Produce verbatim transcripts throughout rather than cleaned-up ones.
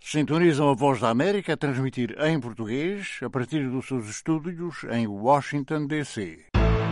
Sintonizam a Voz da América a transmitir em português a partir dos seus estúdios em Washington, D C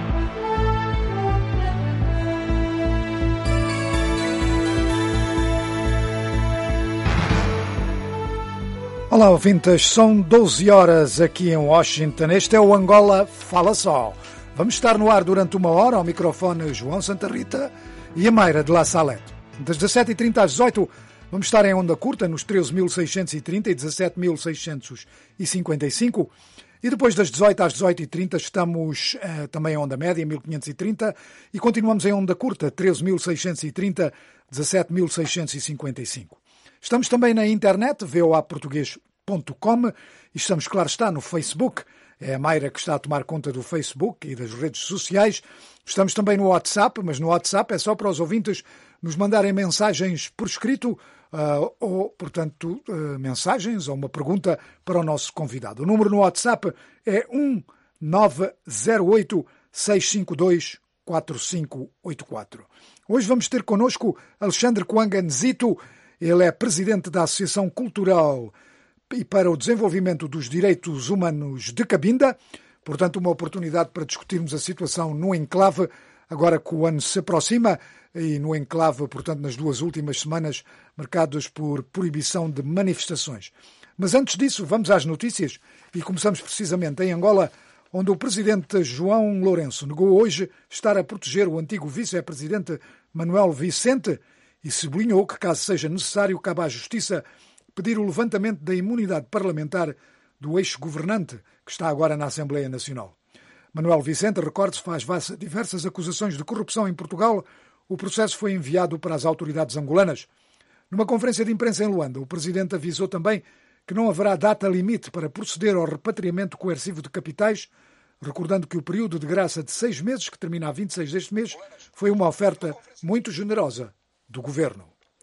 Olá, ouvintes, são doze horas aqui em Washington. Este é o Angola Fala Só. Vamos estar no ar durante uma hora, ao microfone João Santa Rita e a Mayra de La Salete. Das dezassete e trinta às dezoito, vamos estar em onda curta nos treze mil seiscentos e trinta e dezassete mil seiscentos e cinquenta e cinco. E depois das dezoito às dezoito e trinta estamos uh, também em onda média, mil quinhentos e trinta, e continuamos em onda curta, treze mil seiscentos e trinta, dezassete mil seiscentos e cinquenta e cinco. Estamos também na internet, v o a português ponto com, e estamos, claro está, no Facebook. É a Mayra que está a tomar conta do Facebook e das redes sociais. Estamos também no WhatsApp, mas no WhatsApp é só para os ouvintes nos mandarem mensagens por escrito, uh, ou, portanto, uh, mensagens ou uma pergunta para o nosso convidado. O número no WhatsApp é um nove zero oito, seis cinco dois, quatro cinco oito quatro. Hoje vamos ter connosco Alexandre Kwanga Nzito. Ele é presidente da Associação Cultural e para o Desenvolvimento dos Direitos Humanos de Cabinda. Portanto, uma oportunidade para discutirmos a situação no enclave, agora que o ano se aproxima, e no enclave, portanto, nas duas últimas semanas, marcadas por proibição de manifestações. Mas antes disso, vamos às notícias e começamos precisamente em Angola, onde o presidente João Lourenço negou hoje estar a proteger o antigo vice-presidente Manuel Vicente e sublinhou que, caso seja necessário, cabe à Justiça pedir o levantamento da imunidade parlamentar do ex-governante, que está agora na Assembleia Nacional. Manuel Vicente, recorde-se, faz diversas acusações de corrupção em Portugal. O processo foi enviado para as autoridades angolanas. Numa conferência de imprensa em Luanda, o presidente avisou também que não haverá data limite para proceder ao repatriamento coercivo de capitais, recordando que o período de graça de seis meses, que termina a vinte e seis deste mês, foi uma oferta muito generosa do governo.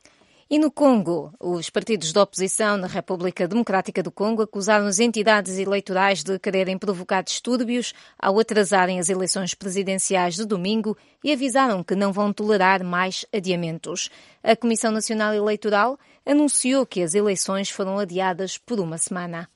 E no Congo, os partidos da oposição na República Democrática do Congo acusaram as entidades eleitorais de quererem provocar distúrbios ao atrasarem as eleições presidenciais de domingo e avisaram que não vão tolerar mais adiamentos. A Comissão Nacional Eleitoral anunciou que as eleições foram adiadas por uma semana.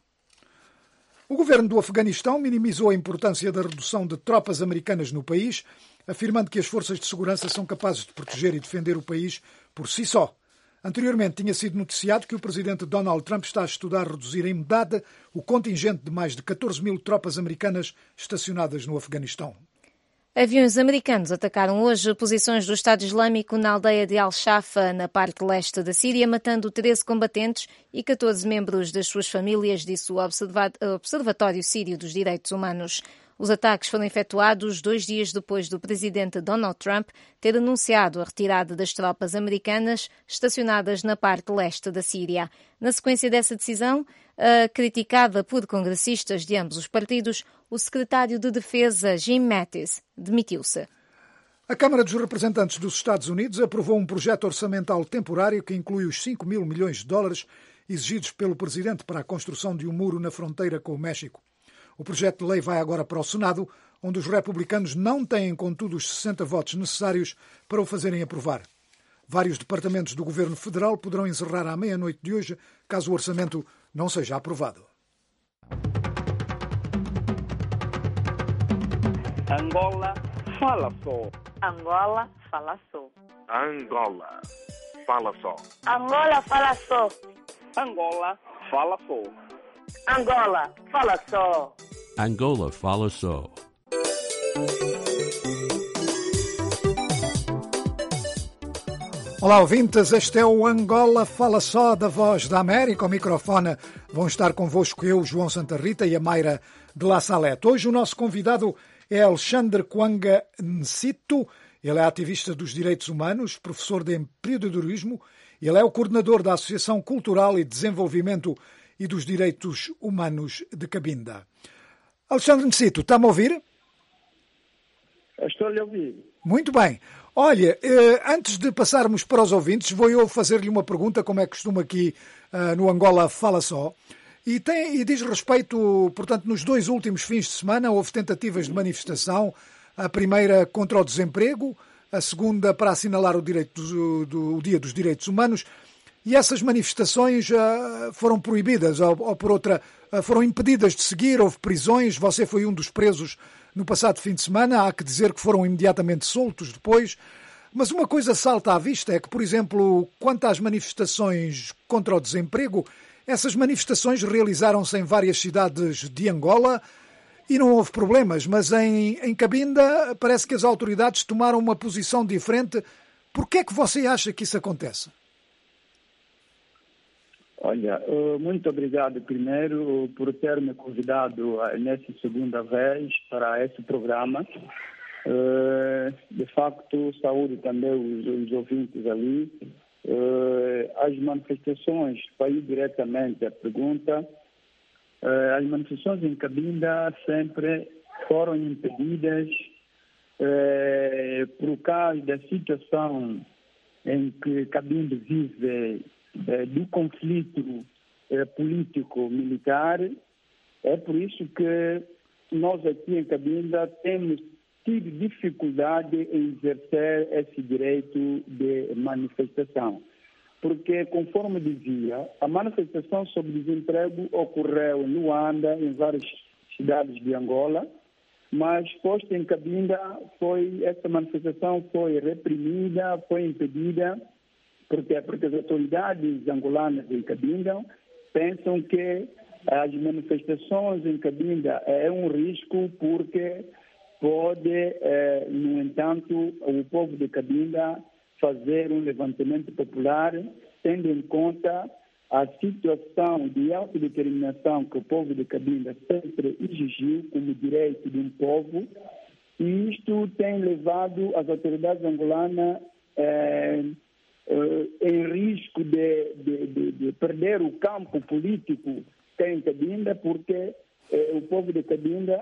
O governo do Afeganistão minimizou a importância da redução de tropas americanas no país, afirmando que as forças de segurança são capazes de proteger e defender o país por si só. Anteriormente tinha sido noticiado que o presidente Donald Trump está a estudar reduzir em metade o contingente de mais de catorze mil tropas americanas estacionadas no Afeganistão. Aviões americanos atacaram hoje posições do Estado Islâmico na aldeia de Al-Shafa, na parte leste da Síria, matando treze combatentes e catorze membros das suas famílias, disse o Observatório Sírio dos Direitos Humanos. Os ataques foram efetuados dois dias depois do presidente Donald Trump ter anunciado a retirada das tropas americanas estacionadas na parte leste da Síria. Na sequência dessa decisão, criticada por congressistas de ambos os partidos, o secretário de Defesa, Jim Mattis, demitiu-se. A Câmara dos Representantes dos Estados Unidos aprovou um projeto orçamental temporário que inclui os cinco mil milhões de dólares exigidos pelo presidente para a construção de um muro na fronteira com o México. O projeto de lei vai agora para o Senado, onde os republicanos não têm, contudo, os sessenta votos necessários para o fazerem aprovar. Vários departamentos do governo federal poderão encerrar à meia-noite de hoje, caso o orçamento não seja aprovado. Angola fala só. Angola fala só. Angola fala só. Angola fala só. Angola fala só. Angola fala só. Angola fala só. Olá, ouvintes, este é o Angola Fala Só da Voz da América. Ao microfone vão estar convosco eu, João Santa Rita, e a Mayra de La Salete. Hoje o nosso convidado é Alexandre Kwanga Nzito. Ele é ativista dos direitos humanos, professor de empreendedorismo. Ele é o coordenador da Associação Cultural e Desenvolvimento e dos Direitos Humanos de Cabinda. Alexandre Nzito, está-me a ouvir? Estou-lhe a ouvir. Muito bem. Olha, eh, antes de passarmos para os ouvintes, vou eu fazer-lhe uma pergunta, como é costume aqui uh, no Angola Fala Só. E, tem, e diz respeito, portanto, nos dois últimos fins de semana houve tentativas de manifestação, a primeira contra o desemprego, a segunda para assinalar o, direito do, do, o Dia dos Direitos Humanos. e essas manifestações uh, foram proibidas ou, ou por outra, uh, foram impedidas de seguir, houve prisões, você foi um dos presos no passado fim de semana, há que dizer que foram imediatamente soltos depois, mas uma coisa salta à vista é que, por exemplo, quanto às manifestações contra o desemprego, essas manifestações realizaram-se em várias cidades de Angola e não houve problemas, mas em, em Cabinda parece que as autoridades tomaram uma posição diferente. Por que é que você acha que isso acontece? Olha, muito obrigado primeiro por ter me convidado nessa segunda vez para esse programa. De facto, saúde também os, os ouvintes ali. As manifestações, para ir diretamente à pergunta, as manifestações em Cabinda sempre foram impedidas por causa da situação em que Cabinda vive do conflito político-militar. É por isso que nós aqui em Cabinda temos tido dificuldade em exercer esse direito de manifestação. Porque, conforme dizia, a manifestação sobre desemprego ocorreu em Luanda, em várias cidades de Angola, mas posto em Cabinda, foi, essa manifestação foi reprimida, foi impedida, porque, porque as autoridades angolanas em Cabinda pensam que as manifestações em Cabinda é um risco porque pode, eh, no entanto, o povo de Cabinda fazer um levantamento popular, tendo em conta a situação de autodeterminação que o povo de Cabinda sempre exigiu como direito de um povo, e isto tem levado as autoridades angolanas eh, eh, em risco de, de, de, de perder o campo político que tem em Cabinda, porque eh, o povo de Cabinda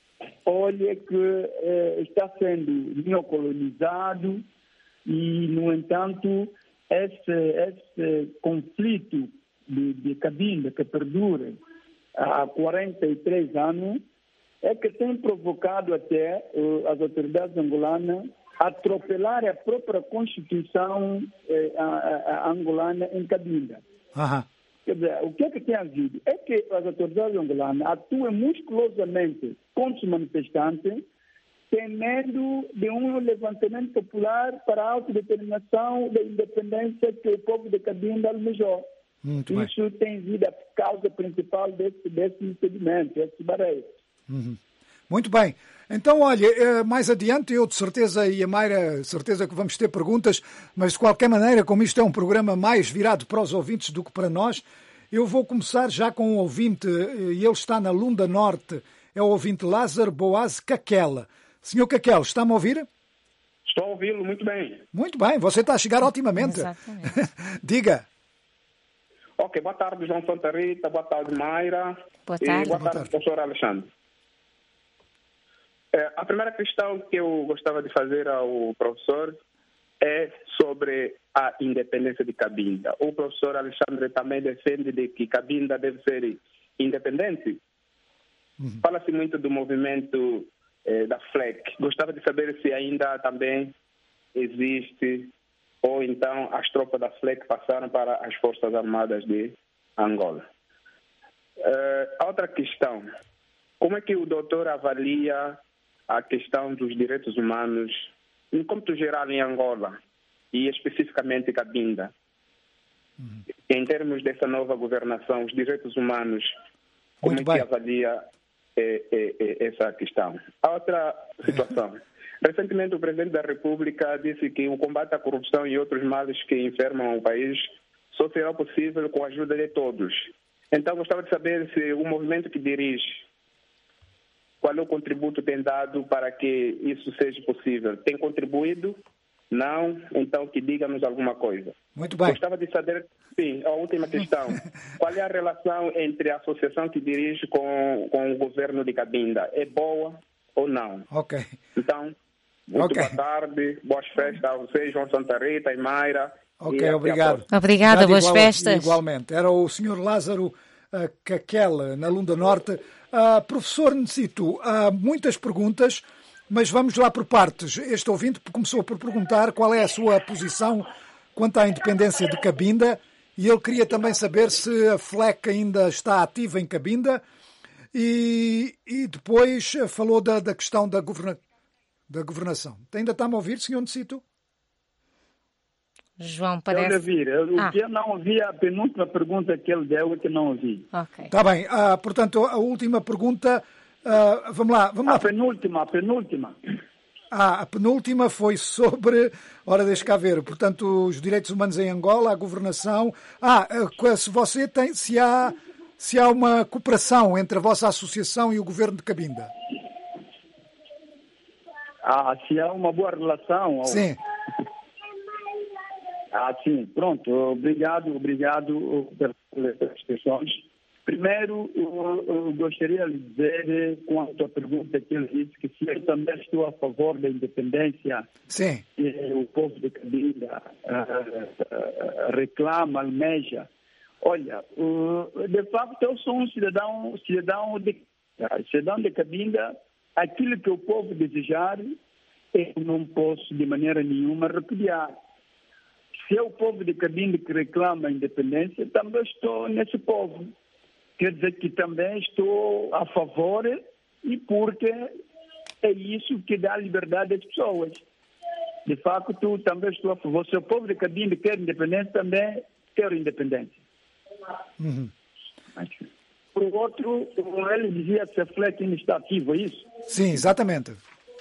olha que eh, está sendo neocolonizado e, no entanto, esse, esse conflito de, de Cabinda que perdura há quarenta e três anos é que tem provocado até uh, as autoridades angolanas atropelar a própria Constituição eh, a, a, a angolana em Cabinda. Aham. Quer dizer, o que é que tem havido? É que as autoridades angolanas atuam musculosamente contra os manifestantes, temendo de um levantamento popular para a autodeterminação da independência que o povo de Cabinda almejou. Muito Isso bem. Tem sido a causa principal desse, desse impedimento, desse barreiro. Uhum. Muito bem. Então, olha, mais adiante eu de certeza, e a Mayra, certeza que vamos ter perguntas, mas de qualquer maneira, como isto é um programa mais virado para os ouvintes do que para nós, eu vou começar já com um ouvinte, e ele está na Lunda Norte, é o ouvinte Lázaro Boaz Caquela. Senhor Caquela, está-me a ouvir? Estou a ouvi-lo muito bem. Muito bem, você está a chegar otimamente. Exatamente. Diga. Ok, boa tarde, João Santa Rita, boa tarde, Mayra. Boa tarde. E boa, Boa tarde, tarde. professor Alexandre. É, a primeira questão que eu gostava de fazer ao professor é sobre a independência de Cabinda. O professor Alexandre também defende de que Cabinda deve ser independente. Uhum. Fala-se muito do movimento eh, da F L E C. Gostava de saber se ainda também existe, ou então as tropas da F L E C passaram para as Forças Armadas de Angola. Uh, outra questão, como é que o doutor avalia a questão dos direitos humanos, em cômputo geral em Angola, e especificamente Cabinda, uhum. em termos dessa nova governação, os direitos humanos, como Muito é bem. que avalia eh, eh, eh, essa questão? A outra situação, recentemente o Presidente da República disse que o combate à corrupção e outros males que enfermam o país só será possível com a ajuda de todos. Então, gostava de saber se o movimento que dirige, qual é o contributo que tem dado para que isso seja possível? Tem contribuído? Não? Então, que diga-nos alguma coisa. Muito bem. Gostava de saber, sim, a última questão. Qual é a relação entre a associação que dirige com, com o governo de Cabinda? É boa ou não? Ok. Então, muito Okay. boa tarde, boas festas a vocês, João Santa Rita e Mayra. Ok, e obrigado. Obrigada, boas igual, festas. Igualmente. Era o senhor Lázaro uh, Caquela, na Lunda Norte. Uh, professor Necito, há muitas perguntas, mas vamos lá por partes. Este ouvinte começou por perguntar qual é a sua posição quanto à independência de Cabinda e ele queria também saber se a F L E C ainda está ativa em Cabinda e, e depois falou da, da questão da, governa, da governação. Ainda está-me a ouvir, senhor Necito? João, parece... Eu ouvir. O ah. que eu não ouvi, a penúltima pergunta que ele deu é que não ouvi. Ok. Está bem. Ah, portanto, a última pergunta... Ah, vamos lá. Vamos a lá. penúltima, a penúltima. Ah, a penúltima foi sobre... Ora, deixa cá ver. Portanto, os direitos humanos em Angola, a governação... Ah, se você tem... Se há, se há uma cooperação entre a vossa associação e o governo de Cabinda. Ah, se há uma boa relação... Sim. Ah, sim, pronto. Obrigado, obrigado pelas questões. Primeiro, eu, eu gostaria de dizer, quanto à pergunta que ele disse, que se eu também estou a favor da independência, sim, que o povo de Cabinda uh, uh, reclama, almeja. Olha, uh, de facto, eu sou um cidadão, cidadão de, uh, cidadão de Cabinda. Aquilo que o povo desejar, eu não posso de maneira nenhuma repudiar. Se é o povo de Cabinda que reclama a independência, também estou nesse povo. Quer dizer que também estou a favor, e porque é isso que dá liberdade às pessoas. De facto, também estou a favor. Se o povo de Cabinda quer independência, também quero independência. Uhum. Por outro, ele dizia que a F L E C ainda está ativa, é isso? Sim, exatamente.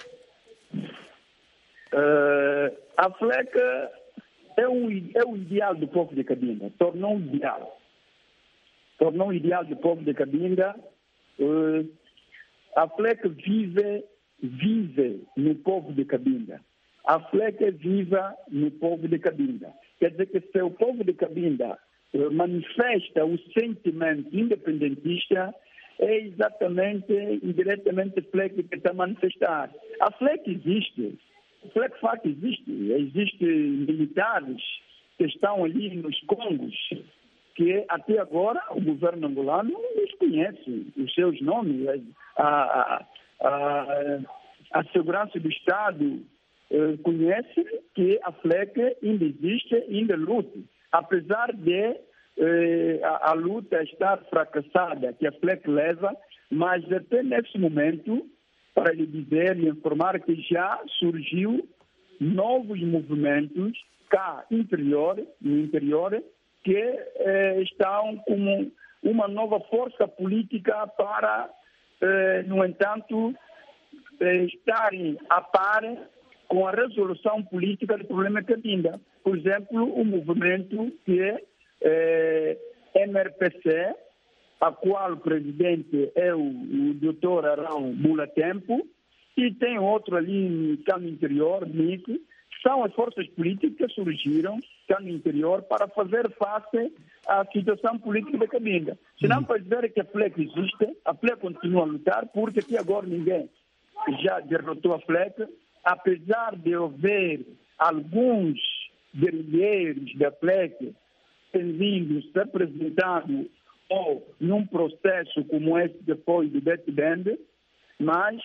Uh, a F L E C... É, um, é o ideal do povo de Cabinda, tornou um ideal. Tornou um ideal do povo de Cabinda. Uh, a F L E C vive, vive no povo de Cabinda. A F L E C viva no povo de Cabinda. Quer dizer que se o povo de Cabinda uh, manifesta o sentimento independentista, é exatamente, indiretamente a F L E C que está a manifestar. A F L E C existe. A F L E C, de facto, existe. Existem militares que estão ali nos Congos, que até agora o governo angolano não os conhece, os seus nomes. A, a, a, a segurança do Estado eh, conhece que a F L E C ainda existe, ainda luta. Apesar de eh, a, a luta estar fracassada, que a F L E C leva, mas até nesse momento, para lhe dizer, lhe informar que já surgiu novos movimentos cá interior, no interior, que eh, estão como uma nova força política para, eh, no entanto, eh, estarem a par com a resolução política do problema Cabinda. Por exemplo, o movimento que é eh, M R P C, a qual o presidente é o, o doutor Arão Mulatempo, e tem outro ali no campo interior, M I C, são as forças políticas que surgiram cá no interior para fazer face à situação política da Cabinda. Se não para dizer que a F L E C existe, a F L E C continua a lutar, porque até agora ninguém já derrotou a F L E C, apesar de haver alguns guerrilheiros da F L E C tendo se apresentado ou num processo como esse depois do Betband, mas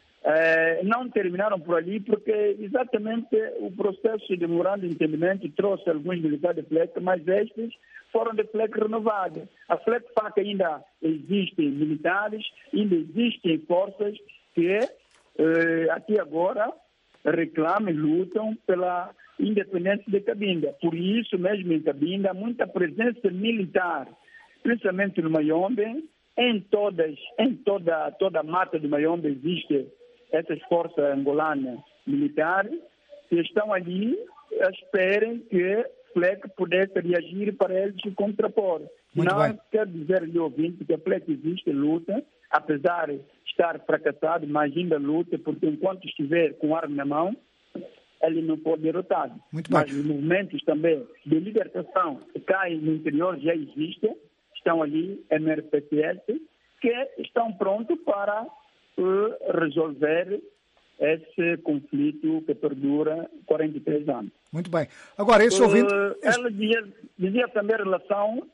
eh, não terminaram por ali porque exatamente o processo de memorando de entendimento trouxe alguns militares da F L E C, mas estes foram da F L E C renovados. A F L E C fala que ainda existem militares, ainda existem forças que eh, até agora reclamam e lutam pela independência de Cabinda. Por isso mesmo em Cabinda há muita presença militar, principalmente no Mayombe. Em todas, em toda, toda a mata do Mayombe existe essas forças angolanas militares que estão ali à espera que a F L E C pudesse reagir para eles se contrapor. Não quer dizer-lhe ouvinte que a F L E C existe, luta, apesar de estar fracassado, mas ainda luta, porque enquanto estiver com arma na mão, ele não pode derrotado. Muito mas bem. os movimentos também de libertação que caem no interior já existem. Estão ali, M R P C S, que estão prontos para uh, resolver esse conflito que perdura quarenta e três anos. Muito bem. Agora, esse ouvinte... Uh, esse... Ela dizia, dizia também em relação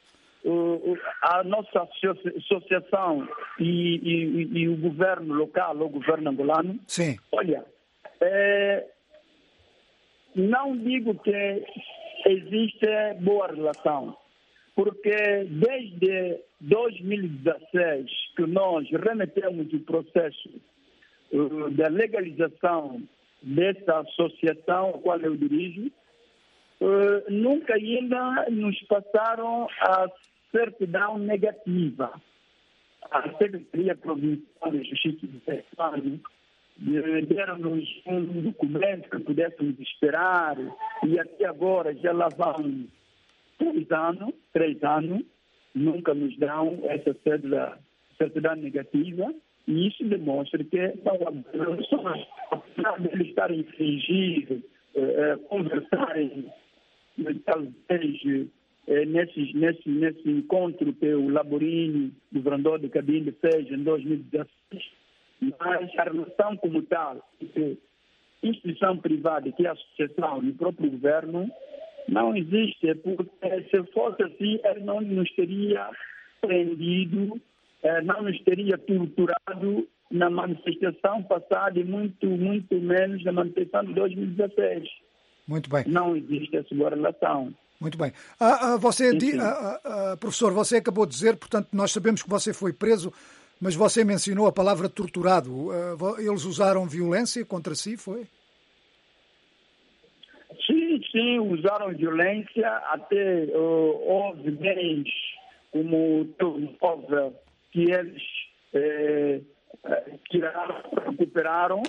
uh, à nossa associação e, e, e o governo local, o governo angolano. Sim. Olha, é, não digo que existe boa relação. Porque desde dois mil e dezesseis que nós remetemos o processo uh, da legalização dessa associação a qual eu dirijo, uh, nunca ainda nos passaram a certidão negativa. A Secretaria Provincial de Justiça do Estado deram-nos um documento que pudéssemos esperar e até agora já lá vão três anos, três anos, nunca nos dão essa certidão, certidão negativa e isso demonstra que são abolições. Apesar de eles estarem a fingir, eh, conversarem, talvez eh, nesse, nesse, nesse encontro que o Laborini, governador de Cabinda, fez em dois mil e dezesseis, mas a relação como tal, que instituição privada, que é a associação e o próprio governo, não existe, porque se fosse assim, ele não nos teria prendido, não nos teria torturado na manifestação passada e muito, muito menos na manifestação de dois mil e dezesseis. Muito bem. Não existe essa boa relação. Muito bem. Ah, ah, você, sim, sim. Ah, ah, professor, você acabou de dizer, portanto, nós sabemos que você foi preso, mas você mencionou a palavra torturado. Ah, eles usaram violência contra si, foi? Sim, sim, usaram violência, até uh, houve bens como houve que eles eh, tiraram, recuperaram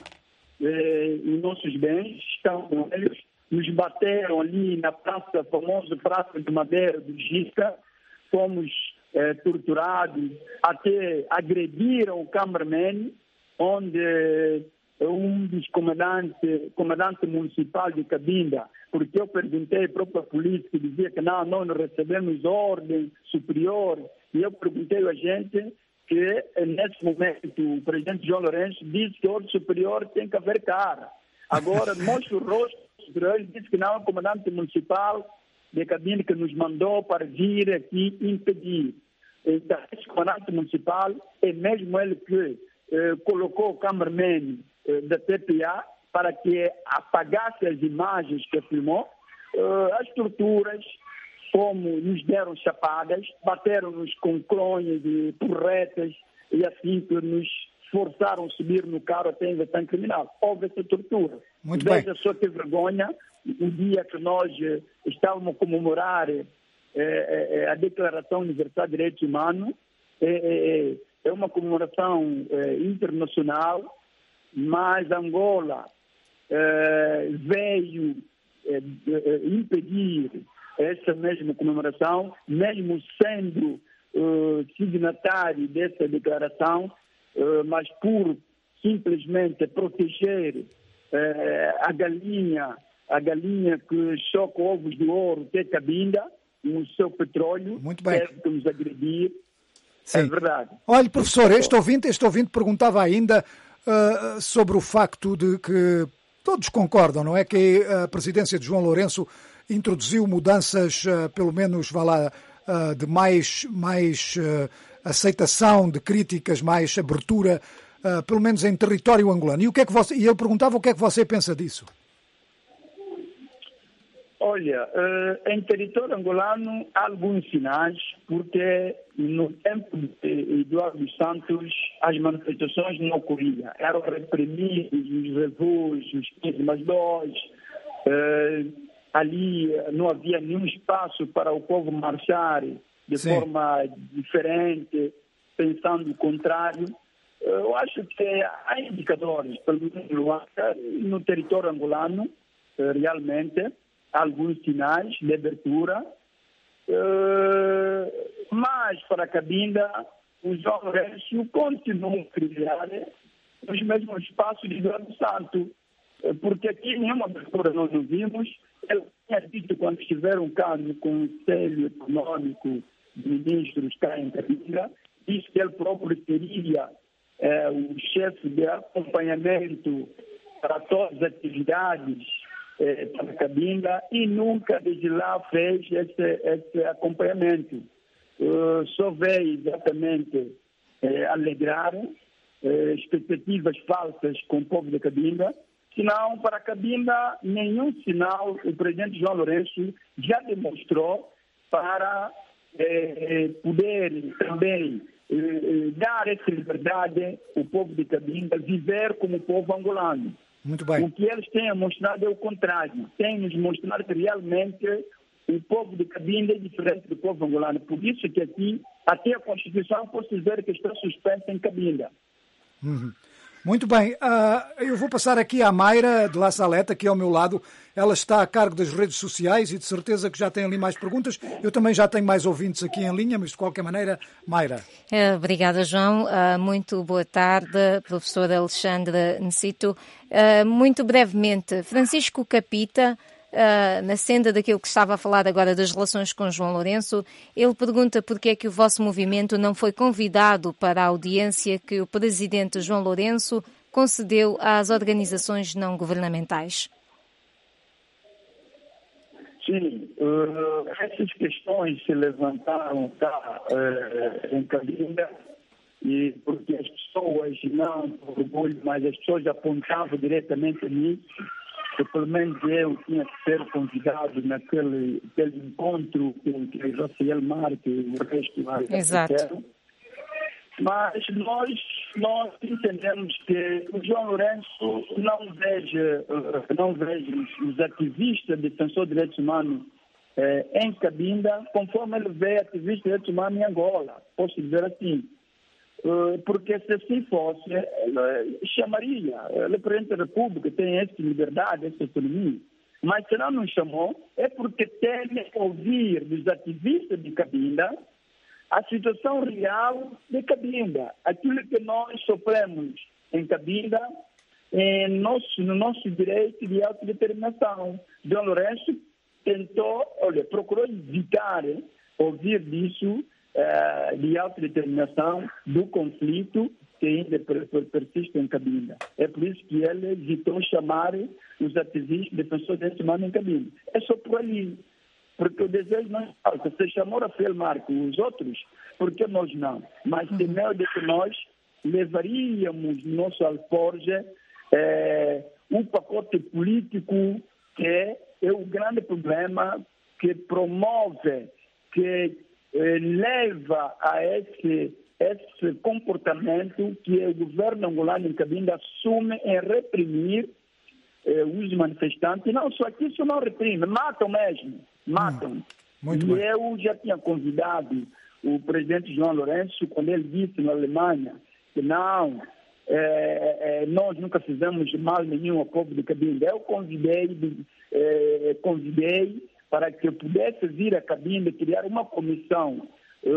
eh, os nossos bens, estão com eles, nos bateram ali na praça, famosa Praça de Madeira do Gica, fomos eh, torturados, até agrediram o cameraman, onde um dos comandantes, comandante municipal de Cabinda, porque eu perguntei à própria polícia que dizia que não, nós não recebemos ordem superior, e eu perguntei a gente que nesse momento o presidente João Lourenço disse que a ordem superior tem que haver cara. Agora mostra o rosto superior, ele disse que não, é o comandante municipal de Cabinda que nos mandou para vir aqui impedir. Então, esse comandante municipal é mesmo ele que eh, colocou o cameraman da T P A para que apagasse as imagens que filmou, uh, as torturas, como nos deram chapadas, bateram-nos com cronhas e porretas e assim que nos forçaram a subir no carro até a investigação criminal. Houve essa tortura. Muito Veja bem. só que vergonha, o dia que nós eh, estávamos a comemorar eh, eh, a Declaração Universal de Direitos Humanos, eh, eh, é uma comemoração eh, internacional, mas Angola eh, veio eh, eh, impedir essa mesma comemoração, mesmo sendo eh, signatário dessa declaração, eh, mas por simplesmente proteger eh, a galinha, a galinha que choca ovos de ouro, que é Cabinda, o seu petróleo, muito bem, deve nos agredir. Sim. É verdade. Olha, professor, este ouvinte, este ouvinte perguntava ainda Uh, sobre o facto de que todos concordam, não é? Que a presidência de João Lourenço introduziu mudanças, uh, pelo menos, vá lá, uh, de mais, mais uh, aceitação de críticas, mais abertura, uh, pelo menos em território angolano. E, o que é que você, e eu perguntava o que é que você pensa disso? Olha, uh, em território angolano há alguns sinais, porque no tempo de Eduardo Santos as manifestações não ocorriam. Eram reprimidos os revoltos, os quinze mais dois, uh, ali não havia nenhum espaço para o povo marchar de Sim. forma diferente, pensando o contrário. Uh, eu acho que há indicadores, pelo menos no território angolano, uh, realmente, alguns sinais de abertura, uh, mas para a Cabinda, o João Lourenço continua a criar os mesmos espaços de Eduardo Santos, porque aqui nenhuma abertura nós não vimos. Ele tinha dito quando estiveram cá no Conselho Econômico de Ministros cá em Cabinda, disse que ele próprio seria eh, o chefe de acompanhamento para todas as atividades para a Cabinda e nunca desde lá fez esse, esse acompanhamento. Uh, só veio exatamente eh, alegrar eh, expectativas falsas com o povo da Cabinda, Senão, para a Cabinda, nenhum sinal o presidente João Lourenço já demonstrou para eh, poder também eh, dar essa liberdade ao povo de Cabinda viver como povo angolano. Muito bem. O que eles têm mostrado é o contrário. Têm nos mostrado que realmente o povo de Cabinda é diferente do povo angolano. Por isso que aqui, até a Constituição, posso dizer que está suspensa em Cabinda. Uhum. Muito bem, uh, eu vou passar aqui à Mayra de La Saleta, aqui ao meu lado. Ela está a cargo das redes sociais e de certeza que já tem ali mais perguntas. Eu também já tenho mais ouvintes aqui em linha, mas de qualquer maneira, Mayra. Obrigada, João. Uh, muito boa tarde, professor Alexandre Ncito. Uh, muito brevemente, Francisco Capita, Uh, na senda daquilo que estava a falar agora das relações com João Lourenço, ele pergunta porque é que o vosso movimento não foi convidado para a audiência que o presidente João Lourenço concedeu às organizações não governamentais. Sim, uh, essas questões se levantaram cá uh, em Cabinda, e porque as pessoas, não por orgulho, mas as pessoas apontavam diretamente a mim, que pelo menos eu tinha que ser convidado naquele, naquele encontro que, que Rafael Marque e o resto lá fizeram. Mas nós, nós entendemos que o João Lourenço não veja, não veja os ativistas defensores de direitos humanos eh, em Cabinda conforme ele vê ativistas de direitos humanos em Angola. Posso dizer assim. Porque se assim fosse, ele chamaria, ele presidente da República tem essa liberdade, essa autonomia, mas se não nos chamou, é porque tem que ouvir dos ativistas de Cabinda a situação real de Cabinda, aquilo que nós sofremos em Cabinda, em nosso, no nosso direito de autodeterminação. João Lourenço tentou, olha, procurou evitar ouvir disso, de autodeterminação do conflito que ainda persiste em Cabinda. É por isso que ele evitou chamar os ativistas defensores de direitos humanos em Cabinda. É só por ali. Porque o desejo não é falta. Você chamou Rafael Marque, os outros, por que nós não? Mas tem medo de que nós levaríamos no nosso alforje é, um pacote político que é, é o grande problema que promove, que leva a esse, esse comportamento que o governo angolano em Cabinda assume em reprimir eh, os manifestantes. E não só aqui, isso não reprime, matam mesmo, matam. Hum, e bem. Eu já tinha convidado o presidente João Lourenço, quando ele disse na Alemanha que não, eh, eh, nós nunca fizemos mal nenhum ao povo de Cabinda. Eu convidei, eh, convidei para que eu pudesse vir a Cabinda criar uma comissão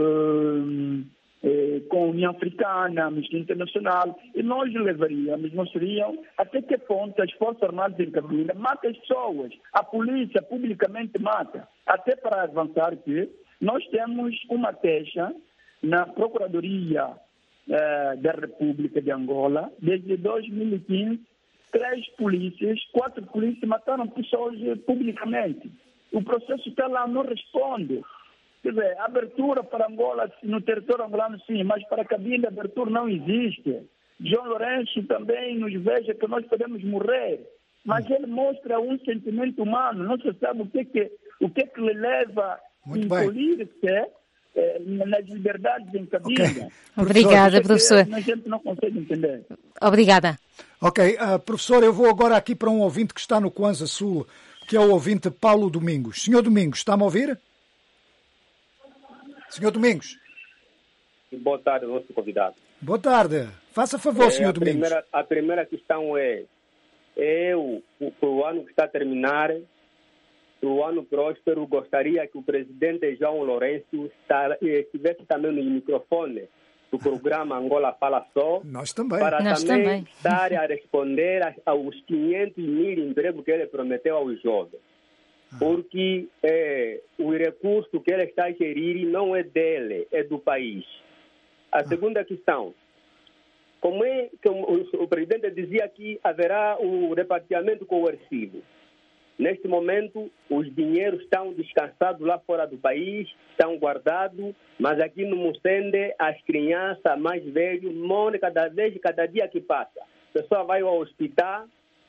uh, uh, com a União Africana, a Amnistia Internacional, e nós levaríamos, mostrariam até que ponto as Forças Armadas em Cabinda matam as pessoas, a polícia publicamente mata, até para avançar que nós temos uma queixa na Procuradoria uh, da República de Angola, desde dois mil e quinze, três polícias, quatro polícias mataram pessoas publicamente. O processo está lá, não responde. Quer dizer, abertura para Angola, no território angolano, sim, mas para Cabinda, abertura não existe. João Lourenço também nos veja que nós podemos morrer, mas ele mostra um sentimento humano, não se sabe o que que, o que, que lhe leva a encolher-se eh, nas liberdades em Cabinda. Okay. Obrigada, professor. A gente não consegue entender. Obrigada. Ok, uh, professor, eu vou agora aqui para um ouvinte que está no Kwanza Sul, que é o ouvinte Paulo Domingos. Senhor Domingos, está-me a ouvir? Senhor Domingos. Boa tarde, nosso convidado. Boa tarde. Faça favor, é, senhor a Domingos. Primeira, a primeira questão é, eu, para o ano que está a terminar, para o ano próspero, gostaria que o presidente João Lourenço estivesse também no microfone do programa Angola Fala Só. Nós também. Para Nós também, também estar a responder aos quinhentos mil empregos que ele prometeu aos jovens. Ah. Porque é, o recurso que ele está a gerir não é dele, é do país. A ah. segunda questão, como é que o, o presidente dizia que haverá um repartimento coercivo. Neste momento, os dinheiros estão descansados lá fora do país, estão guardados, mas aqui no Mucende, as crianças mais velhas morrem cada vez, cada dia que passa. A pessoa vai ao hospital,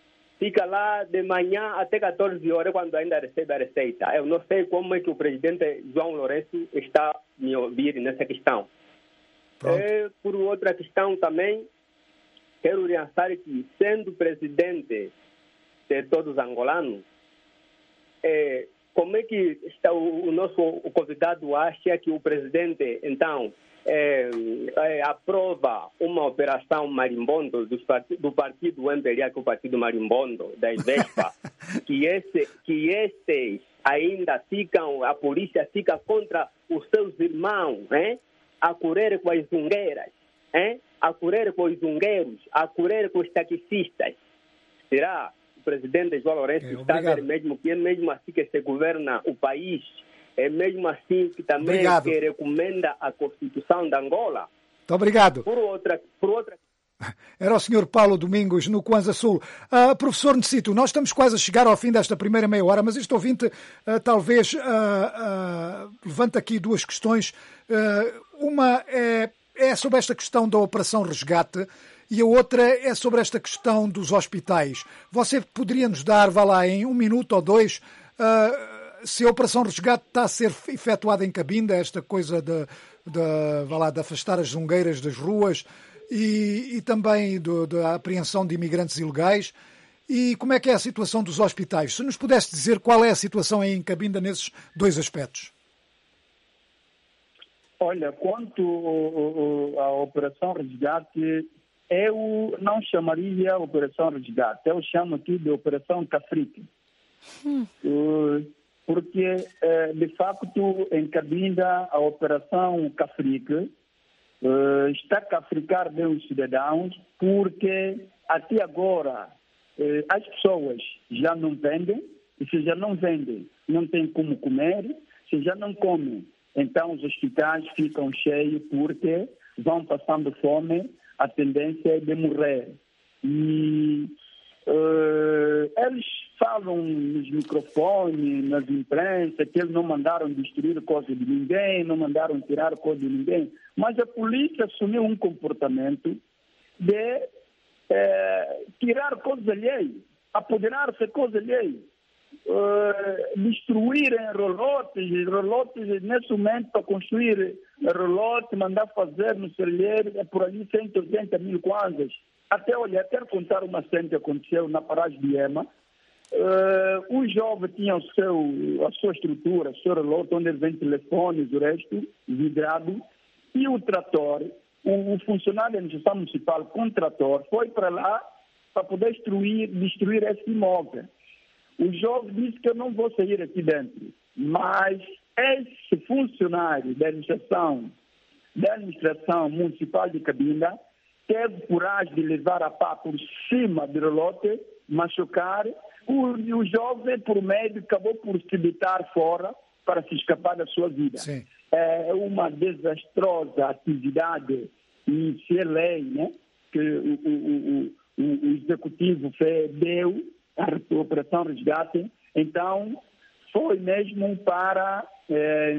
fica lá de manhã até catorze horas quando ainda recebe a receita. Eu não sei como é que o presidente João Lourenço está me ouvir nessa questão. É, por outra questão também, quero realçar que, sendo presidente de todos os angolanos, é, como é que está o, o nosso o convidado acha que o presidente, então, é, é, aprova uma operação marimbondo do, do partido imperial, que é o partido marimbondo, da Ivespa, que, esse, que estes ainda ficam, a polícia fica contra os seus irmãos, hein? A correr com as zungueiras, hein? A correr com os zungueiros, a correr com os taxistas. Será o presidente João Lourenço é, está a ver mesmo que é mesmo assim que se governa o país? É mesmo assim que também obrigado. Que recomenda a Constituição de Angola? Muito obrigado. Por outra, por outra... Era o senhor Paulo Domingos, no Kwanza Sul. Uh, professor Necito, nós estamos quase a chegar ao fim desta primeira meia hora, mas este ouvinte uh, talvez uh, uh, levanta aqui duas questões. Uh, uma é, é sobre esta questão da Operação Resgate e a outra é sobre esta questão dos hospitais. Você poderia nos dar, vá lá, em um minuto ou dois... Uh, se a Operação Resgate está a ser efetuada em Cabinda, esta coisa de, de, vá lá, de afastar as zungueiras das ruas e, e também do, da apreensão de imigrantes ilegais, e como é que é a situação dos hospitais? Se nos pudesse dizer qual é a situação em Cabinda nesses dois aspectos. Olha, quanto à Operação Resgate, eu não chamaria Operação Resgate, eu chamo aqui de Operação Cafrique. Hum. Uh, Porque, de facto, em Cabinda, a Operação Cafrique está a cafricar bem os cidadãos, porque até agora as pessoas já não vendem, e se já não vendem, não tem como comer, se já não comem, então os hospitais ficam cheios porque vão passando fome, a tendência é de morrer. E uh, eles falam nos microfones, nas imprensas, que eles não mandaram destruir coisa de ninguém, não mandaram tirar coisa de ninguém. Mas a polícia assumiu um comportamento de eh, tirar coisas alheias, apoderar-se de coisas alheias, uh, destruírem relotes, relotes nesse momento para construir relotes, mandar fazer no celular, é por ali cento e oitenta mil kwanzas. Até, olha, quero contar uma cena que aconteceu na paragem de Ema. Uh, o jovem tinha o seu, a sua estrutura, o seu relógio, onde ele vem telefones, o resto, vidrado, e o trator, o, o funcionário da administração municipal com o trator, foi para lá para poder destruir, destruir esse imóvel. O jovem disse que eu não vou sair aqui dentro, mas esse funcionário da administração, da administração municipal de Cabinda teve coragem de levar a pá por cima do relógio, machucar. O, o jovem, por meio, acabou por se deitar fora para se escapar da sua vida. Sim. É uma desastrosa atividade e se é lei, né, que o, o, o, o executivo deu a Operação Resgate. Então, foi mesmo para é,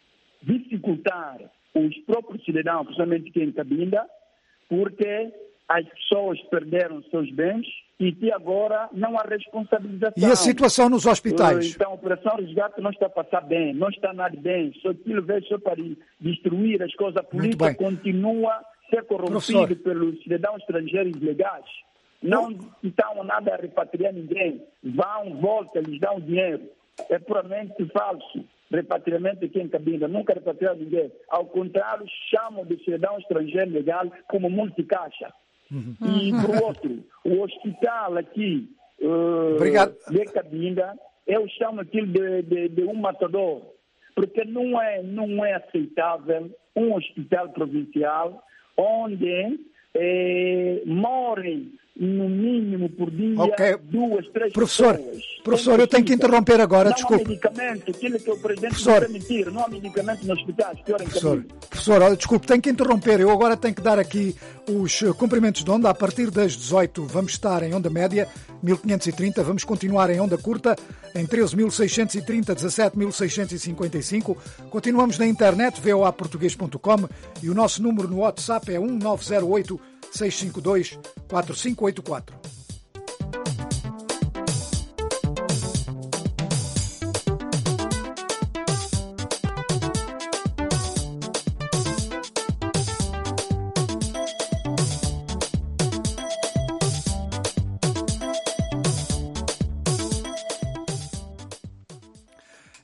dificultar os próprios cidadãos, principalmente aqui em Cabinda, porque as pessoas perderam seus bens e que agora não há responsabilização. E a situação nos hospitais? Então, a Operação Resgate não está a passar bem, não está nada bem. Só aquilo veio só para destruir as coisas. A polícia continua a ser corrompida pelos cidadãos estrangeiros ilegais. Não estão nada a repatriar ninguém. Vão, voltam, lhes dão dinheiro. É puramente falso. Repatriamento aqui em Cabinda. Nunca repatriaram ninguém. Ao contrário, chamam de cidadão estrangeiro legal como multicaixa. Uhum. E, por outro, o hospital aqui uh, de Cabinda, eu chamo aquilo de, de, de um matador, porque não é, não é aceitável um hospital provincial onde eh, morem no mínimo por dia okay. duas, três professor, pessoas. Professor, eu tenho que interromper agora, não desculpe. Não há medicamento, aquilo que o presidente professor, não mentir, não há medicamento nos hospitais, pior em professor, professor, olha, desculpe, tenho que interromper, eu agora tenho que dar aqui os comprimentos de onda. A partir das dezoito vamos estar em onda média, mil quinhentos e trinta, vamos continuar em onda curta, em treze mil seiscentos e trinta, dezassete mil seiscentos e cinquenta e cinco. Continuamos na internet, v o a português ponto com, e o nosso número no WhatsApp é um nove zero oito, seis cinco dois, quatro cinco oito quatro.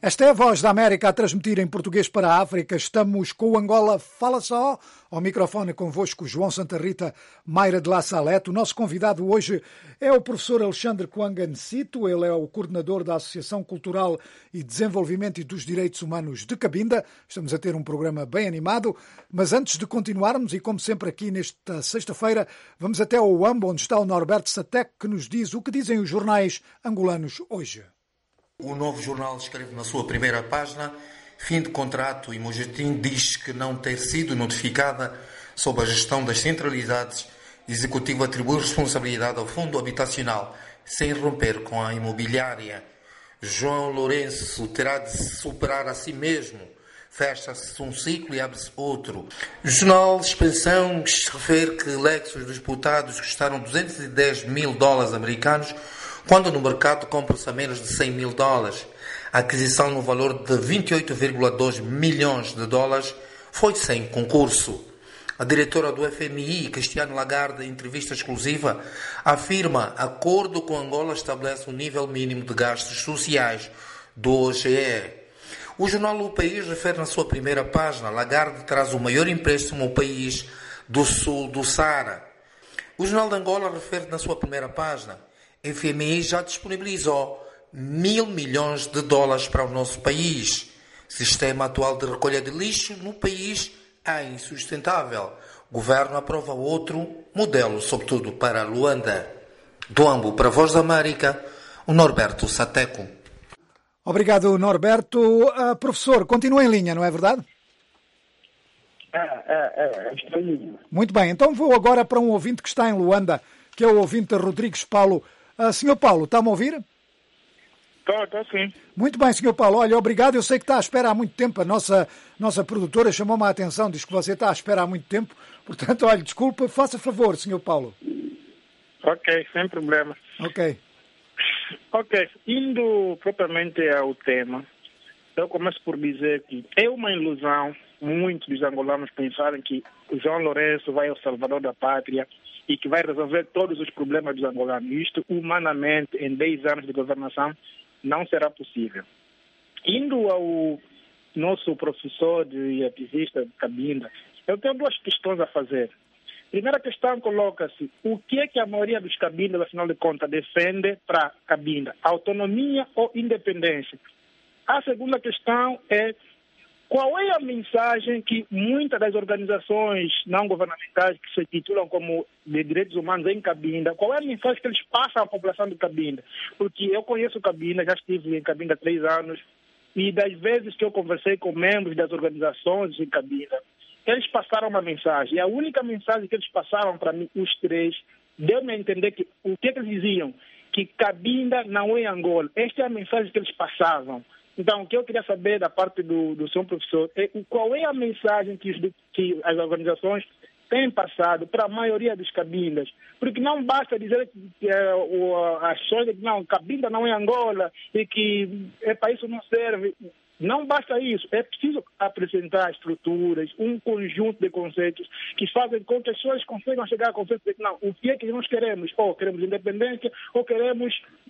Esta é a Voz da América a transmitir em português para a África. Estamos com o Angola Fala Só. Ao microfone convosco João Santa Rita, Mayra de La Salete. O nosso convidado hoje é o professor Alexandre Coanga Ncito. Ele é o coordenador da Associação Cultural e Desenvolvimento e dos Direitos Humanos de Cabinda. Estamos a ter um programa bem animado. Mas antes de continuarmos, e como sempre aqui nesta sexta-feira, vamos até ao Uambo, onde está o Norberto Sateco, que nos diz o que dizem os jornais angolanos hoje. O Novo Jornal escreve na sua primeira página: fim de contrato, e Mojetim diz que não ter sido notificada sobre a gestão das centralidades. Executivo atribui responsabilidade ao Fundo Habitacional, sem romper com a imobiliária. João Lourenço terá de superar a si mesmo. Fecha-se um ciclo e abre-se outro. O jornal Expansão refere que Lexus dos deputados custaram duzentos e dez mil dólares americanos, quando no mercado compra-se a menos de cem mil dólares. A aquisição no valor de vinte e oito vírgula dois milhões de dólares foi sem concurso. A diretora do F M I, Cristiane Lagarde, em entrevista exclusiva, afirma que acordo com Angola estabelece um nível mínimo de gastos sociais do O C E. O jornal O País refere na sua primeira página: Lagarde traz o maior empréstimo ao país do sul do Saara. O jornal de Angola refere na sua primeira página: F M I já disponibilizou mil milhões de dólares para o nosso país. Sistema atual de recolha de lixo no país é insustentável. O governo aprova outro modelo, sobretudo para Luanda. Do Ambo para a Voz da América, o Norberto Sateco. Obrigado, Norberto. Uh, professor, continua em linha, não é verdade? É, é, é, estou em linha. Muito bem, então vou agora para um ouvinte que está em Luanda, que é o ouvinte Rodrigues Paulo. Uh, senhor Paulo, está-me a ouvir? Estou, estou sim. Muito bem, senhor Paulo. Olha, obrigado. Eu sei que está à espera há muito tempo. A nossa, nossa produtora chamou-me a atenção, diz que você está à espera há muito tempo. Portanto, olha, desculpa, faça favor, senhor Paulo. Ok, sem problema. Ok. Ok, indo propriamente ao tema, eu começo por dizer que é uma ilusão muitos dos angolanos pensarem que o João Lourenço vai ao salvador da pátria e que vai resolver todos os problemas dos angolanos. Isto, humanamente, em dez anos de governação, não será possível. Indo ao nosso professor e ativista de Cabinda, eu tenho duas questões a fazer. Primeira questão coloca-se: o que é que a maioria dos cabindas, afinal de contas, defende para Cabinda? Autonomia ou independência? A segunda questão é: qual é a mensagem que muitas das organizações não governamentais que se titulam como de direitos humanos em Cabinda, qual é a mensagem que eles passam à população de Cabinda? Porque eu conheço Cabinda, já estive em Cabinda há três anos, e das vezes que eu conversei com membros das organizações em Cabinda, eles passaram uma mensagem. E a única mensagem que eles passaram para mim, os três, deu-me a entender que o que, que eles diziam? Que Cabinda não é Angola. Esta é a mensagem que eles passavam. Então, o que eu queria saber da parte do, do seu professor é qual é a mensagem que, os, que as organizações têm passado para a maioria dos cabindas. Porque não basta dizer que é, o, as coisas que não, Cabinda não é Angola e que é, para isso não serve. Não basta isso, é preciso apresentar estruturas, um conjunto de conceitos que fazem com que as pessoas consigam chegar a conceitos de que não, o que é que nós queremos? Ou queremos independência, ou queremos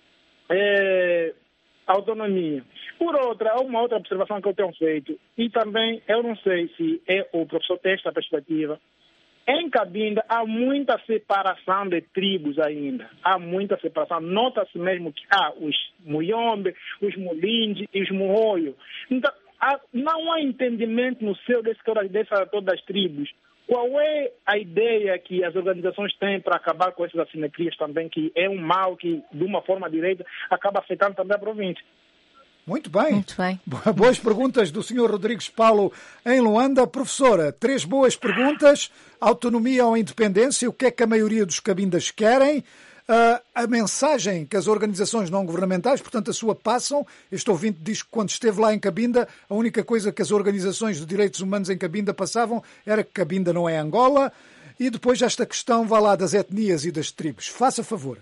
é, autonomia. Por outra, há uma outra observação que eu tenho feito, e também eu não sei se é o professor tem esta perspectiva. Em Cabinda há muita separação de tribos ainda. Há muita separação. Nota-se mesmo que há os Muyombe, os Mulindi e os Muhoio. Então, há, não há entendimento no seu desse, dessa todas as tribos. Qual é a ideia que as organizações têm para acabar com essas assimetrias também, que é um mal que, de uma forma direita, acaba afetando também a província? Muito bem. Muito bem. Boas perguntas do senhor Rodrigues Paulo em Luanda. Professora, três boas perguntas. Autonomia ou independência? O que é que a maioria dos cabindas querem? Uh, a mensagem que as organizações não governamentais, portanto a sua, passam. Este ouvinte diz que quando esteve lá em Cabinda, a única coisa que as organizações de direitos humanos em Cabinda passavam era que Cabinda não é Angola. E depois esta questão, vá lá, das etnias e das tribos. Faça favor.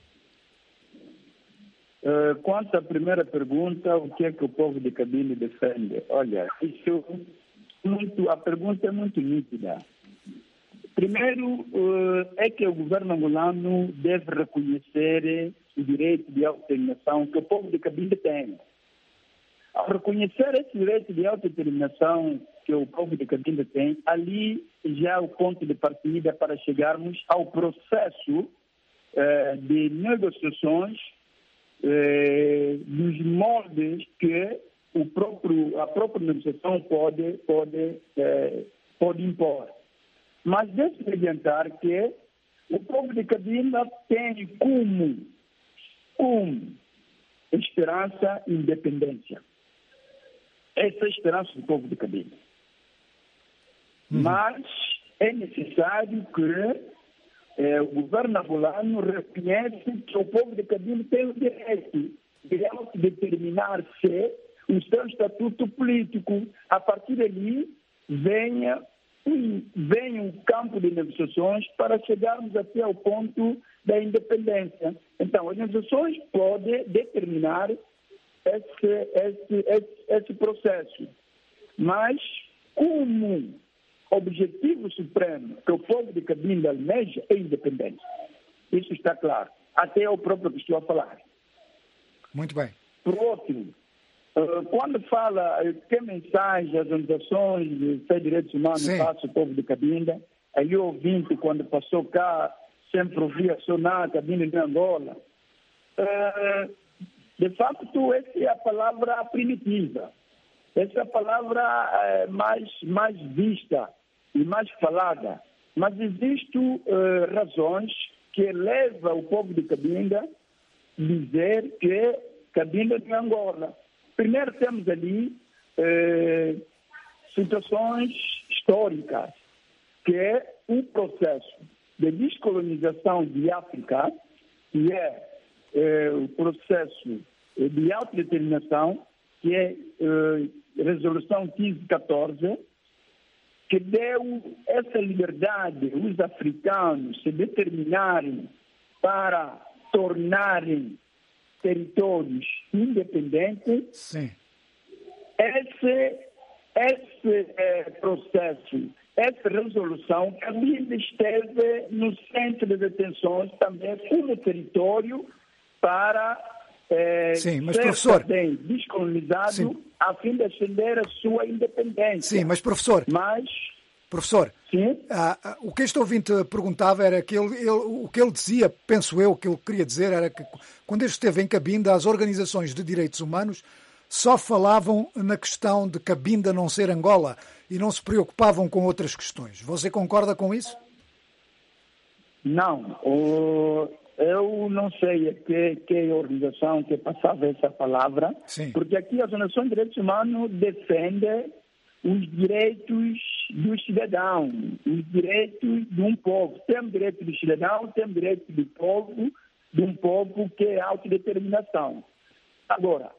Uh, quanto à primeira pergunta, o que é que o povo de Cabinda defende? Olha, isso, muito, a pergunta é muito nítida. Primeiro, uh, é que o governo angolano deve reconhecer o direito de autodeterminação que o povo de Cabinda tem. Ao reconhecer esse direito de autodeterminação que o povo de Cabinda tem, ali já é o ponto de partida para chegarmos ao processo eh, de negociações eh, dos moldes que o próprio, a própria negociação pode, pode, eh, pode impor. Mas deixe-me adiantar que o povo de Cabinda tem como, como esperança e independência. Essa é a esperança do povo de Cabinda. Uhum. Mas é necessário que eh, o governo angolano reconheça que o povo de Cabinda tem o direito de autodeterminar-se o seu estatuto político. A partir dali, venha, venha um campo de negociações para chegarmos até ao ponto da independência. Então, as negociações podem determinar esse, esse, esse, esse processo. Mas, como objetivo supremo que o povo de Cabinda almeja é a independência. Isso está claro. Até é o próprio que estou a falar. Muito bem. Por outro, quando fala que mensagem as organizações de direitos humanos passam ao povo de Cabinda, aí o ouvinte, quando passou cá, sempre ouvia sonar Cabinda de Angola. De facto, essa é a palavra primitiva. Essa é a palavra mais, mais vista e mais falada. Mas existem razões que levam o povo de Cabinda a dizer que Cabinda é de Angola. Primeiro temos ali eh, situações históricas, que é um processo de descolonização de África, que é eh, o processo de autodeterminação, que é eh, a Resolução quinze catorze, que deu essa liberdade aos africanos se determinarem para tornarem territórios independentes. Sim. Esse, esse é, processo, essa resolução, Cabinda esteve no centro de detenções também como território para é, Sim, mas, ser professor, também descolonizado sim. a fim de ascender a sua independência. Sim, mas professor... Mas... Professor, ah, ah, o que este ouvinte perguntava era que ele, ele, o que ele dizia, penso eu, o que ele queria dizer era que quando ele esteve em Cabinda, as organizações de direitos humanos só falavam na questão de Cabinda não ser Angola e não se preocupavam com outras questões. Você concorda com isso? Não. O, eu não sei que, que organização que passava essa palavra, Sim. Porque aqui as organizações de direitos humanos defendem os direitos do cidadão, os direitos de um povo. Temos direito do cidadão, temos direito do povo, de um povo que é autodeterminação. Agora,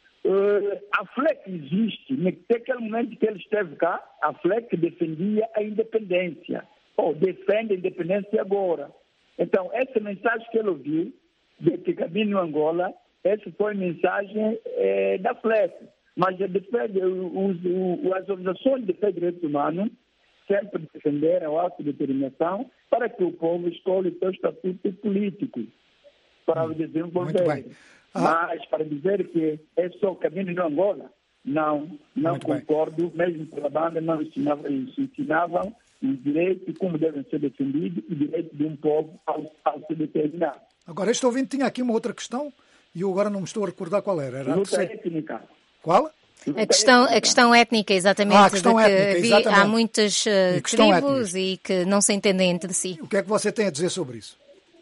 a F L E C existe, naquele momento que ele esteve cá, a F L E C defendia a independência, ou defende a independência agora. Então, essa mensagem que ele ouviu, de que Cabinda no Angola, essa foi a mensagem é, da F L E C. Mas a defende, os, os, as organizações de defesa de direitos humanos sempre defenderam a autodeterminação para que o povo escolha o seu estatuto político para o desenvolver. Ah. Mas para dizer que é só Cabinda no Angola, não, não Muito concordo, bem. Mesmo pela banda não ensinavam, ensinavam os direitos como devem ser defendidos e o direito de um povo ao, ao se determinar. Agora, este ouvinte tinha aqui uma outra questão e eu agora não me estou a recordar qual era. Era luta étnica. Qual? A questão, a questão étnica, exatamente. Ah, a questão de que étnica, exatamente. Há muitas uh, e tribos e que não se entendem entre si. O que é que você tem a dizer sobre isso?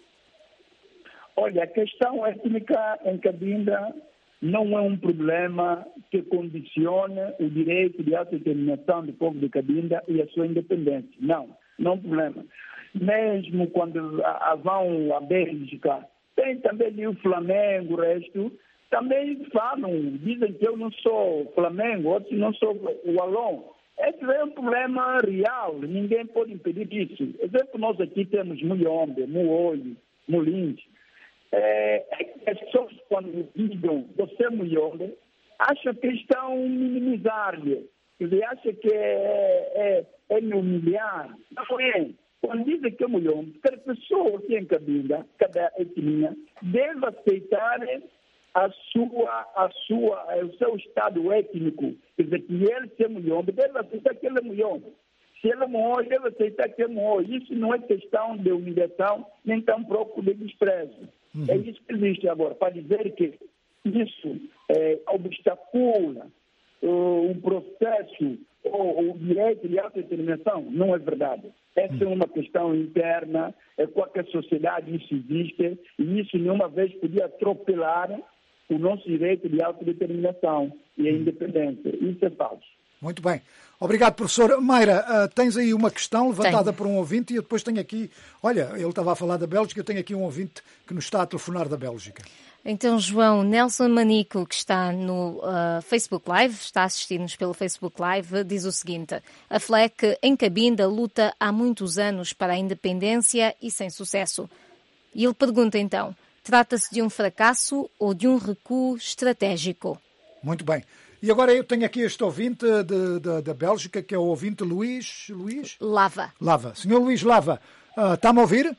Olha, a questão étnica em Cabinda não é um problema que condiciona o direito de autodeterminação do povo de Cabinda e a sua independência. Não, não é um problema. Mesmo quando vão à Bélgica, tem também ali o Flamengo, o resto, também falam, dizem que eu não sou Flamengo, outros não sou o Alon. Esse é um problema real, ninguém pode impedir isso. Exemplo, nós aqui temos Mulhombe, Muolho, Molins. É, as pessoas, quando digam você é Mulhombe, acham que estão minimizar-lhe. Ele acha que é, é, é me humilhar. Não é. Quando dizem que é Mulhombe, cada pessoa aqui em Cabinda, cada etnia, deve aceitar a sua, a sua, o seu estado étnico, quer dizer, que ele se mulhombe, deve aceitar que ele é mulhombe. Se ele é mooi, deve aceitar que é mooi. Isso não é questão de humilhação, nem tampouco de desprezo. Uhum. É isso que existe agora, para dizer que isso é, obstacula uh, um processo ou o direito de autodeterminação, não é verdade. Essa uhum. é uma questão interna, é qualquer sociedade isso existe, e isso nenhuma vez podia atropelar o nosso direito de autodeterminação e a independência. Isso é falso. Muito bem. Obrigado, professor. Mayra, uh, tens aí uma questão levantada tenho. por um ouvinte e eu depois tenho aqui... Olha, ele estava a falar da Bélgica, eu tenho aqui um ouvinte que nos está a telefonar da Bélgica. Então, João, Nelson Manico, que está no uh, Facebook Live, está a assistir-nos pelo Facebook Live, diz o seguinte: a F L E C em Cabinda luta há muitos anos para a independência e sem sucesso. E ele pergunta então, trata-se de um fracasso ou de um recuo estratégico? Muito bem. E agora eu tenho aqui este ouvinte de, de, da Bélgica, que é o ouvinte Luís... Luís? Lava. Lava. Senhor Luís Lava, uh, está-me a ouvir?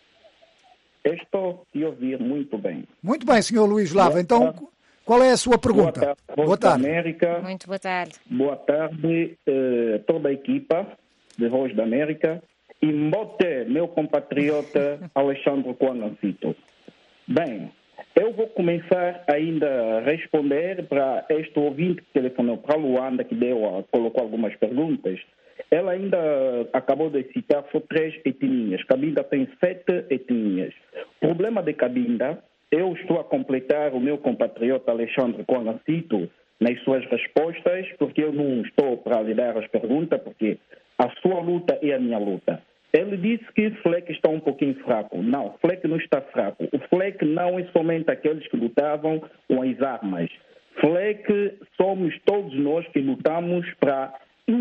Estou a ouvir muito bem. Muito bem, senhor Luís Lava. Então, qual é a sua pergunta? Boa tarde. Boa tarde. América. Muito boa tarde. Boa tarde, eh, toda a equipa de Voz da América. E mbote, meu compatriota Alexandre Coanancito. Bem, eu vou começar ainda a responder para este ouvinte que telefonou para a Luanda, que deu, colocou algumas perguntas. Ela ainda acabou de citar só três etnias. Cabinda tem sete etnias. O problema de Cabinda, eu estou a completar o meu compatriota Alexandre Coanancito nas suas respostas, porque eu não estou para lhe dar as perguntas, porque a sua luta é a minha luta. Ele disse que o F L E C está um pouquinho fraco. Não, o F L E C não está fraco. O F L E C não é somente aqueles que lutavam com as armas. F L E C somos todos nós que lutamos para,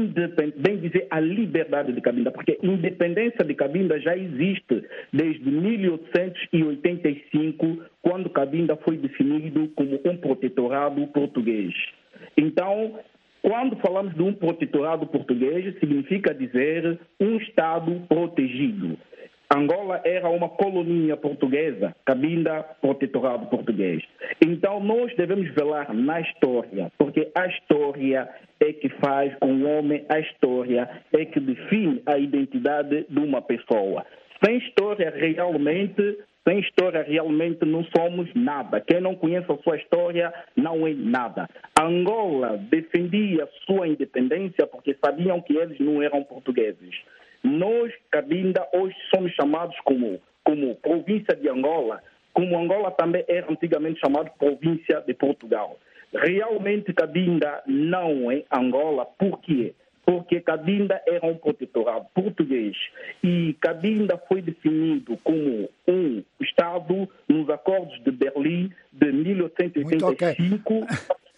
bem dizer, a liberdade de Cabinda, porque a independência de Cabinda já existe desde mil oitocentos e oitenta e cinco, quando Cabinda foi definido como um protetorado português. Então, quando falamos de um protetorado português, significa dizer um Estado protegido. Angola era uma colônia portuguesa, Cabinda, protetorado português. Então, nós devemos velar na história, porque a história é que faz um homem, a história é que define a identidade de uma pessoa. Sem história, realmente, sem história, realmente não somos nada. Quem não conhece a sua história não é nada. Angola defendia sua independência porque sabiam que eles não eram portugueses. Nós, Cabinda, hoje somos chamados como, como província de Angola, como Angola também era antigamente chamado província de Portugal. Realmente, Cabinda não é Angola. Por quê? Porque Cabinda era um protetorado português e Cabinda foi definido como um Estado nos acordos de Berlim de mil oitocentos e oitenta e cinco, okay.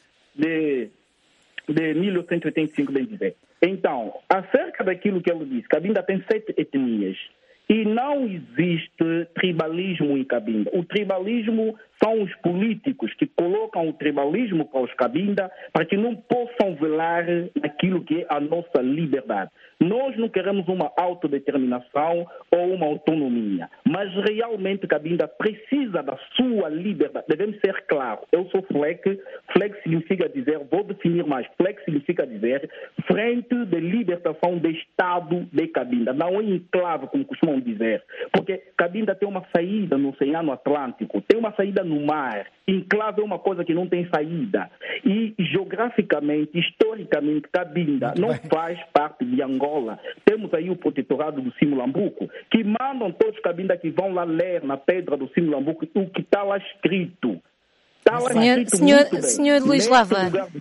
de, de mil oitocentos e oitenta e cinco, bem dizer. Então, acerca daquilo que ele disse, Cabinda tem sete etnias e não existe tribalismo em Cabinda. O tribalismo são os políticos que colocam o tribalismo para os Cabinda para que não possam velar naquilo que é a nossa liberdade. Nós não queremos uma autodeterminação ou uma autonomia, mas realmente Cabinda precisa da sua liberdade. Devemos ser claros. Eu sou F L E C. F L E C significa dizer, vou definir mais, F L E C significa dizer Frente de Libertação do Estado de Cabinda. Não é enclave, como costumam dizer, porque Cabinda tem uma saída no Oceano Atlântico, tem uma saída no mar. Enclave é uma coisa que não tem saída. E geograficamente, historicamente, Cabinda Muito não bem. faz parte de Angola. Temos aí o protetorado do Simulambuco, que mandam todos os Cabinda que vão lá ler na pedra do Simulambuco o que está lá escrito. Está lá senhor, escrito senhor, muito bem. senhor Luís Lava.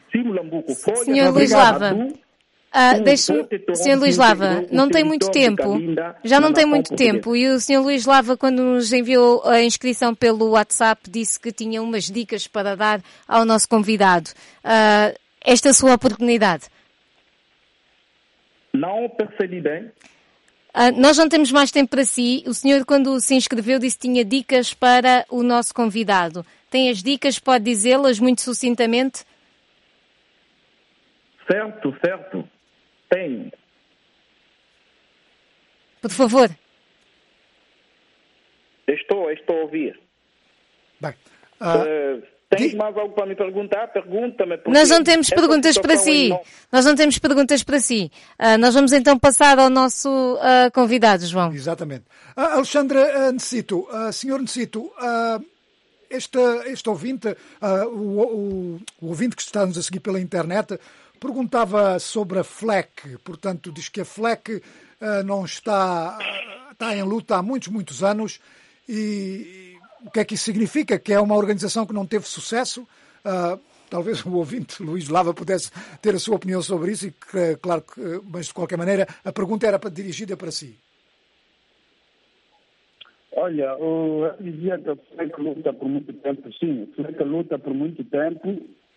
Senhor Luís Lava. Ah, deixe-me, senhor Luís Lava, não tem muito tempo, já não tem muito tempo, e o senhor Luís Lava, quando nos enviou a inscrição pelo WhatsApp, disse que tinha umas dicas para dar ao nosso convidado. Uh, esta é a sua oportunidade. Não percebi bem. Uh, nós não temos mais tempo para si. O senhor, quando se inscreveu, disse que tinha dicas para o nosso convidado. Tem as dicas, pode dizê-las muito sucintamente? Certo, certo. Tenho. Por favor. Estou, estou a ouvir. Bem, uh... Uh, Tem mais algo para me perguntar? Pergunta-me. Nós não temos perguntas para si. Nós não temos perguntas para si. Uh, nós vamos então passar ao nosso uh, convidado, João. Exatamente. Uh, Alexandre uh, Necito, uh, senhor Necito, uh, este, este ouvinte, uh, o, o, o ouvinte que está-nos a seguir pela internet, perguntava sobre a F L E C. Portanto, diz que a F L E C uh, não está, uh, está em luta há muitos, muitos anos e... O que é que isso significa? Que é uma organização que não teve sucesso? Uh, talvez o ouvinte Luís Lava pudesse ter a sua opinião sobre isso, e que, claro que, mas de qualquer maneira a pergunta era dirigida para si. Olha, eu dizia que a F L E C luta por muito tempo, sim, a F L E C luta por muito tempo,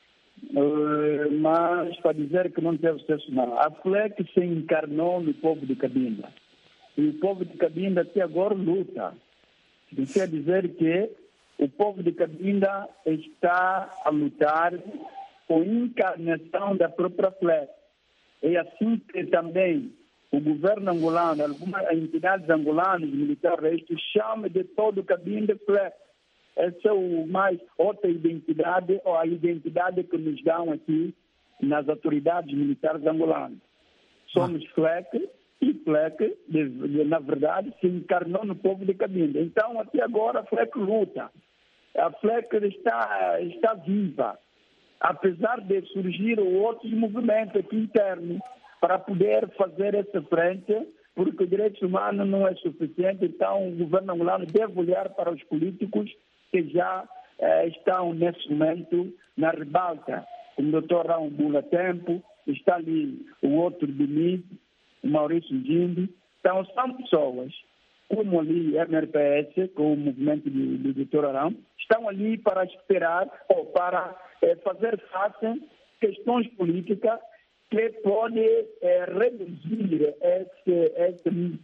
mas para dizer que não teve sucesso, não. A F L E C se encarnou no povo de Cabinda. E o povo de Cabinda até agora luta. Isso quer dizer que o povo de Cabinda está a lutar com a encarnação da própria F L E C. É assim que também o governo angolano, algumas entidades angolanas, militares, chamam de todo Cabinda F L E C. Essa é o mais outra identidade, ou a identidade que nos dão aqui nas autoridades militares angolanas. Somos F L E C. E F L E C, na verdade, se encarnou no povo de Cabinda. Então, até agora, a F L E C luta. A F L E C está, está viva, apesar de surgir outros movimentos aqui internos para poder fazer essa frente, porque o direito humano não é suficiente. Então, o governo angolano deve olhar para os políticos que já eh, estão, nesse momento, na ribalta. O doutor Raul Bula Tempo, está ali o outro de mim, o Maurício Gindi. Então, são pessoas como ali M R P S, com o movimento do, do doutor Arão, estão ali para esperar ou para eh, fazer face a questões políticas que podem eh, reduzir esse, esse,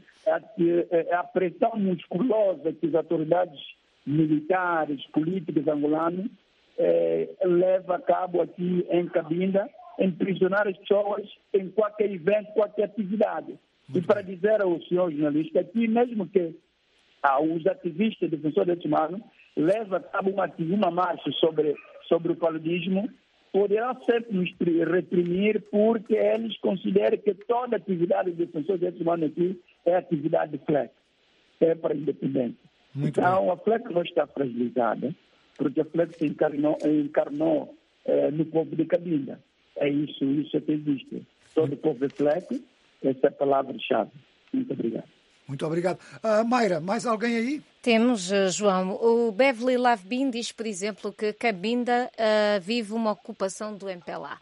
a, a pressão musculosa que as autoridades militares, políticas angolanas eh, levam a cabo aqui em Cabinda, imprisionar as pessoas em qualquer evento, qualquer atividade. E para dizer ao senhor jornalista, aqui mesmo que ah, os ativistas defensores de direitos humanos levam a cabo uma, uma marcha sobre, sobre o paludismo, poderão sempre nos reprimir, porque eles consideram que toda atividade de defensores de direitos humanos aqui é atividade de F L E C, é para a independência. Muito então, bem. A F L E C não está fragilizada, porque a F L E C se encarnou, encarnou eh, no povo de Cabinda. É isso, isso é que existe. Todo o povo de F L E C, essa é a palavra-chave. Muito obrigado. Muito obrigado. Uh, Mayra, mais alguém aí? Temos, João. O Beverly Lavbin diz, por exemplo, que Cabinda uh, vive uma ocupação do M P L A.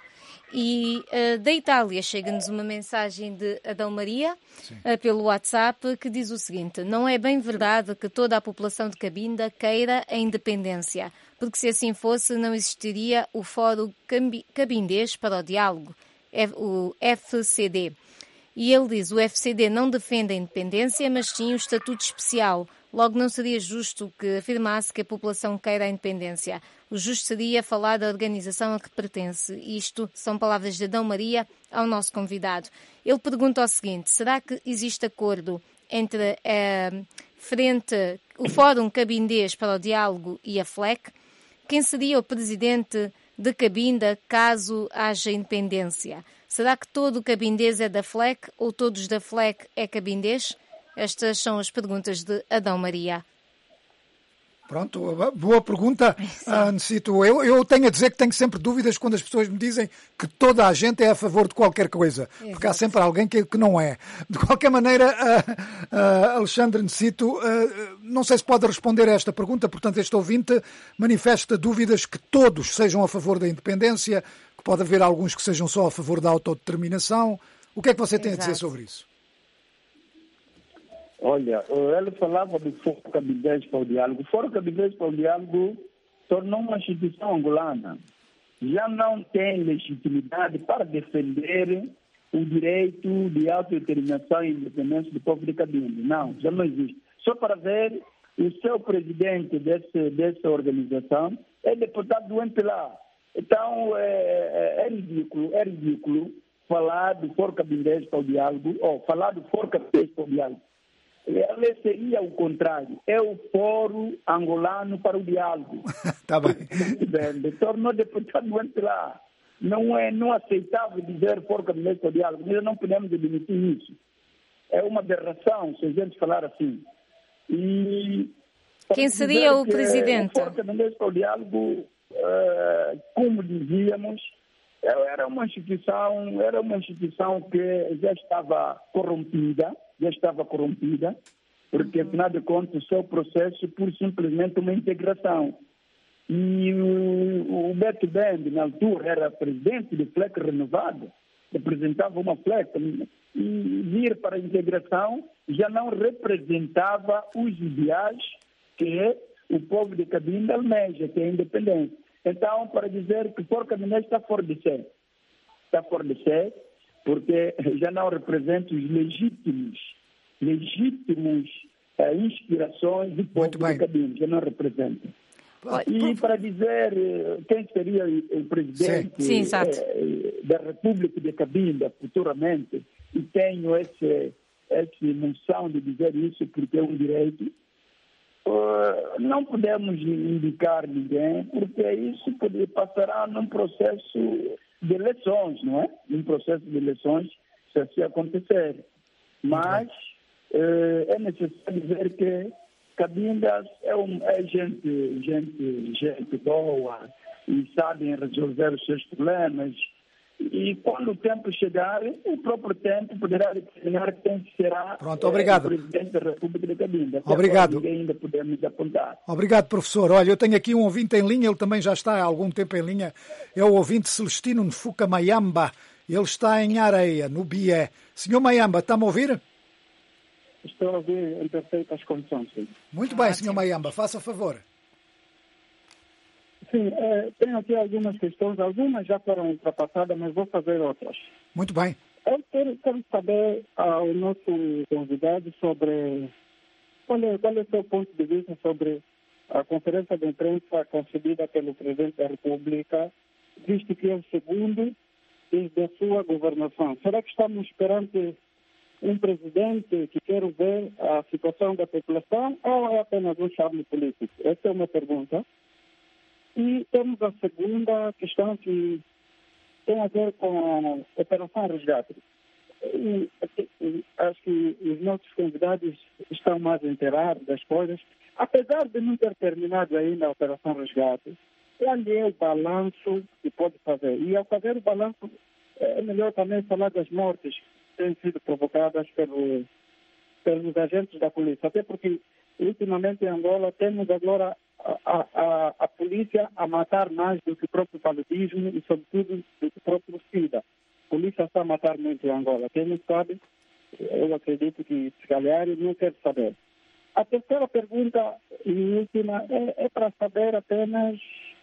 E uh, da Itália chega-nos uma mensagem de Adão Maria, uh, pelo WhatsApp, que diz o seguinte: não é bem verdade que toda a população de Cabinda queira a independência, porque se assim fosse não existiria o Fórum Cabindês para o Diálogo, o F C D. E ele diz: o F C D não defende a independência, mas sim o estatuto especial. Logo, não seria justo que afirmasse que a população queira a independência. O justo seria falar da organização a que pertence. Isto são palavras de Adão Maria ao nosso convidado. Ele pergunta o seguinte: será que existe acordo entre a frente, o Fórum Cabindês para o Diálogo e a F L E C? Quem seria o presidente de Cabinda caso haja independência? Será que todo o cabindês é da F L E C ou todos da F L E C é cabindês? Estas são as perguntas de Adão Maria. Pronto, boa pergunta. Ah, necessito. Eu, eu tenho a dizer que tenho sempre dúvidas quando as pessoas me dizem que toda a gente é a favor de qualquer coisa. Exato. Porque há sempre alguém que, que não é. De qualquer maneira, ah, ah, Alexandre Necito, ah, não sei se pode responder a esta pergunta. Portanto, este ouvinte manifesta dúvidas que todos sejam a favor da independência, que pode haver alguns que sejam só a favor da autodeterminação. O que é que você tem Exato. a dizer sobre isso? Olha, ele falava do Fórum Cabindês para o Diálogo. O Fórum Cabindês para o Diálogo tornou uma instituição angolana. Já não tem legitimidade para defender o direito de autodeterminação e independência do povo de Cabinda. Não, já não existe. Só para ver, o seu presidente desse, dessa organização é deputado do M P L A. Então, é, é ridículo, é ridículo falar do Fórum Cabindês para o Diálogo, ou falar do Fórum Cabindês para o Diálogo. Ele seria o contrário. É o Fórum Angolano para o Diálogo. Está bem. Tornou deputado lá. Não é não aceitável dizer Fórum Gabinete para o Diálogo. Nós não podemos admitir isso. É uma aberração, se a gente falar assim. E quem seria o presidente? O Fórum Gabinete para o Diálogo, uh, como dizíamos, era uma instituição, era uma instituição que já estava corrompida, já estava corrompida, porque, afinal de contas, o seu processo por simplesmente uma integração. E o, o Beto Bend, na altura, era presidente do F L E C renovado, representava uma F L E C, e vir para a integração já não representava os ideais que o povo de Cabinda almeja, que é a independência. Então, para dizer que o Fórum Gabinete está fora de série. Está fora de série, porque já não representa os legítimos, legítimos uh, inspirações do povo de Cabinda, já não representa. E para dizer uh, quem seria o presidente Sim. Sim, uh, da República de Cabinda futuramente, e tenho esse, essa noção de dizer isso porque é um direito, Uh, não podemos indicar ninguém, porque isso poder, passará num processo de eleições, não é? Num processo de eleições, se assim acontecer. Mas uh, é necessário dizer que Cabindas é, um, é gente, gente, gente boa e sabem resolver os seus problemas. E quando o tempo chegar, o próprio tempo poderá determinar quem será Pronto, obrigado. o presidente da República de Cabinda. Até obrigado. Ninguém ainda podemos apontar. Obrigado, professor. Olha, eu tenho aqui um ouvinte em linha, ele também já está há algum tempo em linha. É o ouvinte Celestino Nfuka Mayamba. Ele está em Areia, no Bié. Senhor Mayamba, está-me a ouvir? Estou a ouvir em perfeitas condições, sim. Muito bem, senhor Mayamba, faça favor. Sim, é, tenho aqui algumas questões, algumas já foram ultrapassadas, mas vou fazer outras. Muito bem. Eu quero, quero saber ao uh, nosso convidado sobre qual é, qual é o seu ponto de vista sobre a conferência de imprensa concedida pelo Presidente da República, visto que é o segundo desde a sua governação. Será que estamos perante um presidente que quer ver a situação da população ou é apenas um charme político? Essa é uma pergunta. E temos a segunda questão que tem a ver com a Operação Resgate. E, e, acho que os nossos convidados estão mais inteirados das coisas. Apesar de não ter terminado ainda a Operação Resgate, qual é o balanço que pode fazer? E ao fazer o balanço, é melhor também falar das mortes que têm sido provocadas pelo, pelos agentes da polícia. Até porque, ultimamente, em Angola, temos agora A, a, a polícia a matar mais do que o próprio paludismo e, sobretudo, do que o próprio SIDA. A polícia está a matar muito em Angola. Quem não sabe, eu acredito que, se calhar, não quer saber. A terceira pergunta e última é, é para saber apenas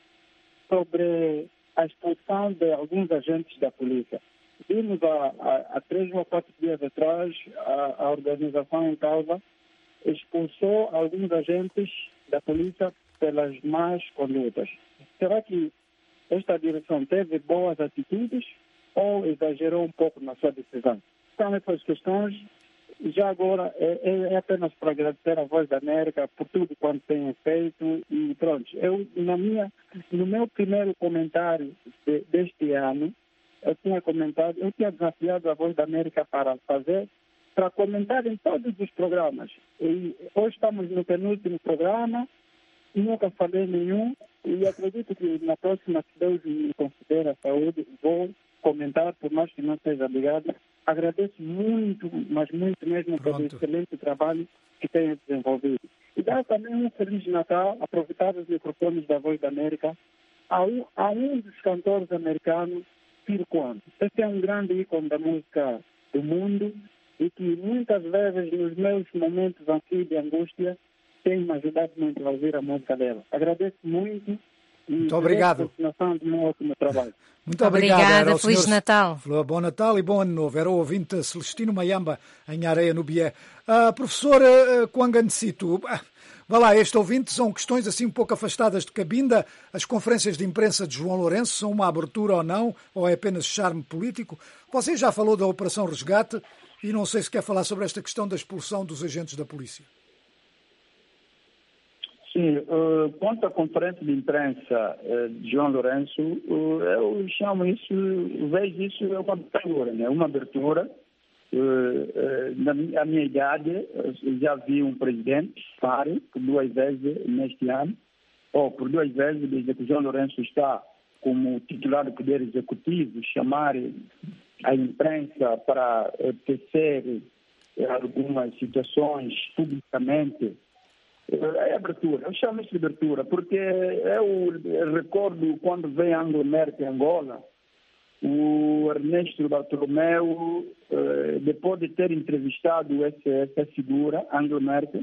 sobre a expulsão de alguns agentes da polícia. Vimos há, há, há três ou quatro dias atrás a, a organização em causa expulsou alguns agentes da polícia pelas más condutas. Será que esta direção teve boas atitudes ou exagerou um pouco na sua decisão? São essas questões. Já agora, é, é apenas para agradecer a Voz da América por tudo quanto tem feito e pronto. Eu, na minha, no meu primeiro comentário de, deste ano, eu tinha comentado, eu tinha desafiado a Voz da América para fazer, para comentar em todos os programas. E hoje estamos no penúltimo programa, nunca falei nenhum, e acredito que na próxima, se Deus me considera a saúde, vou comentar, por mais que não seja ligado. Agradeço muito, mas muito mesmo pelo excelente trabalho que tenho desenvolvido. E dar também um Feliz Natal, aproveitar os microfones da Voz da América, a um, a um dos cantores americanos, Phil Collins. Esse é um grande ícone da música do mundo e que muitas vezes nos meus momentos aqui de angústia tem me ajudado muito a ouvir a música dela. Agradeço muito e muito obrigado. A continuação do meu ótimo trabalho. Muito obrigado. Obrigada, Feliz senhor... Natal. Bom Natal e bom Ano Novo. Era o ouvinte Celestino Mayamba, em Areia, no Bié. Uh, professora uh, Kwangancito, uh, vá lá, este ouvinte são questões assim um pouco afastadas de Cabinda. As conferências de imprensa de João Lourenço são uma abertura ou não, ou é apenas charme político? Você já falou da Operação Resgate. E não sei se quer falar sobre esta questão da expulsão dos agentes da polícia. Sim, uh, quanto à conferência de imprensa uh, de João Lourenço, uh, eu chamo isso, vejo isso é uma abertura, né? Uma abertura. Uh, uh, na minha, minha idade, eu já vi um presidente, Fari, por duas vezes neste ano, ou por duas vezes, desde que João Lourenço está como titular do Poder Executivo, chamar a imprensa para uh, tecer uh, algumas situações publicamente. É abertura, eu chamo isso de abertura, porque eu recordo quando veio a Anglo-América em Angola, o Ernesto Bartolomeu, depois de ter entrevistado essa figura, Anglo-América,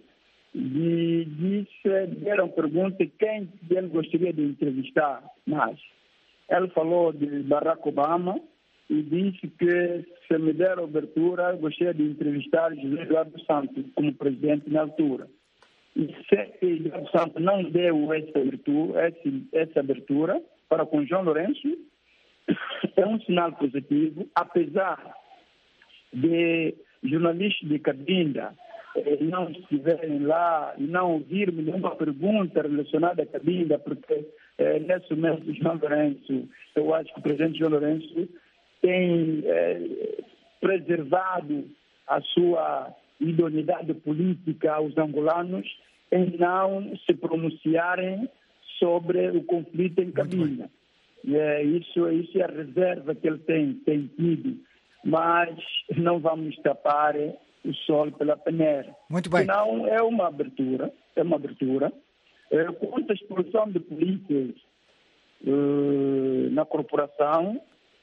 disse, deram pergunta quem ele gostaria de entrevistar mais. Ele falou de Barack Obama e disse que se me der a abertura, gostaria de entrevistar José Eduardo Santos como presidente na altura. E se Eduardo Santos não deu essa abertura, essa, essa abertura para com João Lourenço, é um sinal positivo, apesar de jornalistas de Cabinda eh, não estiverem lá e não ouvirem nenhuma pergunta relacionada a Cabinda, porque eh, nesse momento João Lourenço, eu acho que o presidente João Lourenço tem eh, preservado a sua idoneidade política aos angolanos em não se pronunciarem sobre o conflito em Cabinda. É, isso, isso é a reserva que ele tem, tem tido, mas não vamos tapar o sol pela peneira. Muito bem. Senão é uma abertura, é uma abertura. É, quanto à expulsão de polícias uh, na corporação,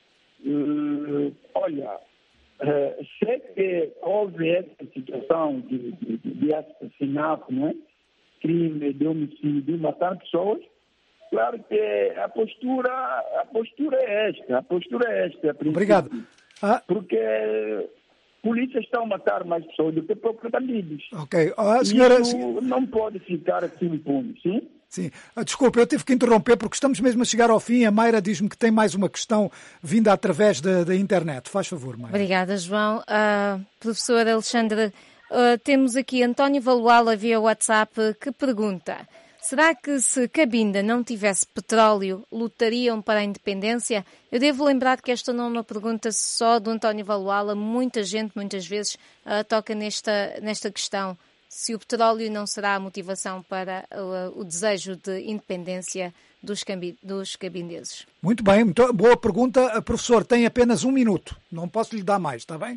uh, olha, uh, sei que houve essa situação de, de, de assassinato, não é? Crime de homicídio, matar pessoas. Claro que a postura, a postura é esta, a postura é esta. Obrigado. Ah. Porque polícias estão a matar mais pessoas do que próprios bandidos. Ok. Ah, senhora... Isso não pode ficar assim impune, sim? Sim. Ah, desculpe, eu tive que interromper porque estamos mesmo a chegar ao fim. A Mayra diz-me que tem mais uma questão vinda através da, da internet. Faz favor, Mayra. Obrigada, João. Uh, professor Alexandre, uh, temos aqui António Valuala via WhatsApp que pergunta: será que se Cabinda não tivesse petróleo, lutariam para a independência? Eu devo lembrar que esta não é uma pergunta só do António Valuala. Muita gente, muitas vezes, uh, toca nesta, nesta questão. Se o petróleo não será a motivação para uh, o desejo de independência dos, cambi- dos cabindeses. Muito bem, muito boa pergunta. Professor, tem apenas um minuto. Não posso lhe dar mais, está bem?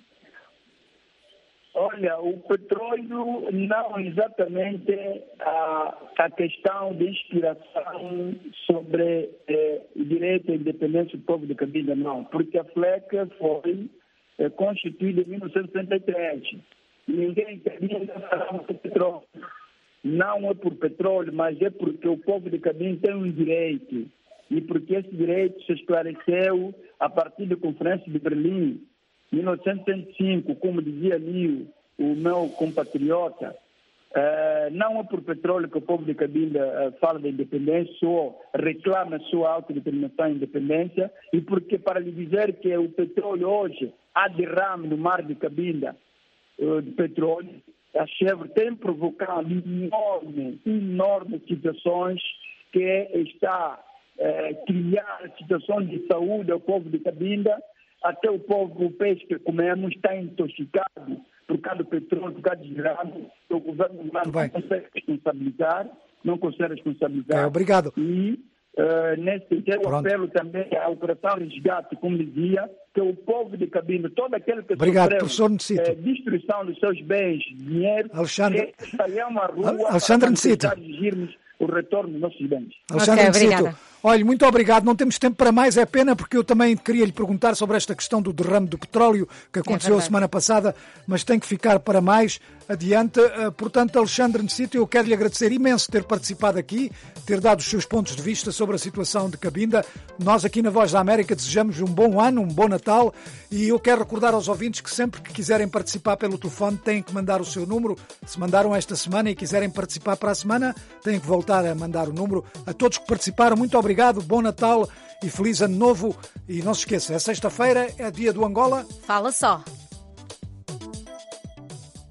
Olha, o petróleo não exatamente a, a questão de inspiração sobre eh, o direito à independência do povo de Cabinda, não. Porque a F L E C foi eh, constituída em mil novecentos e setenta e três. Ninguém em Cabinda falava de petróleo. Não é por petróleo, mas é porque o povo de Cabinda tem um direito. E porque esse direito se esclareceu a partir da Conferência de Berlim, mil novecentos e setenta e cinco, como dizia ali o, o meu compatriota, uh, não é por petróleo que o povo de Cabinda uh, fala da independência ou reclama a sua autodeterminação e independência, e porque para lhe dizer que o petróleo hoje há derrame no mar de Cabinda uh, de petróleo, a Chevron tem provocado enormes, enormes situações que está uh, criar situações de saúde ao povo de Cabinda. Até o povo, o peixe que comemos está intoxicado por causa do petróleo, por causa do derrame. O governo não consegue responsabilizar, não consegue responsabilizar. É, obrigado. E, uh, nesse sentido, eu apelo também à Operação Resgate, como dizia, que o povo de Cabinda, todo aquele que obrigado, sofreu uh, destruição dos seus bens, dinheiro, Alexandre... que saiam à rua Alexandre para exigirmos o retorno dos nossos bens. Alexandre okay, obrigada. Olha, muito obrigado. Não temos tempo para mais, é pena, porque eu também queria lhe perguntar sobre esta questão do derrame do petróleo que aconteceu é a semana passada, mas tem que ficar para mais adiante. Portanto, Alexandre Necito, eu quero lhe agradecer imenso ter participado aqui, ter dado os seus pontos de vista sobre a situação de Cabinda. Nós aqui na Voz da América desejamos um bom ano, um bom Natal, e eu quero recordar aos ouvintes que sempre que quiserem participar pelo telefone têm que mandar o seu número. Se mandaram esta semana e quiserem participar para a semana, têm que voltar a mandar o número. A todos que participaram, muito obrigado, bom Natal e feliz Ano Novo. E não se esqueça, é sexta-feira, é dia do Angola. Fala só.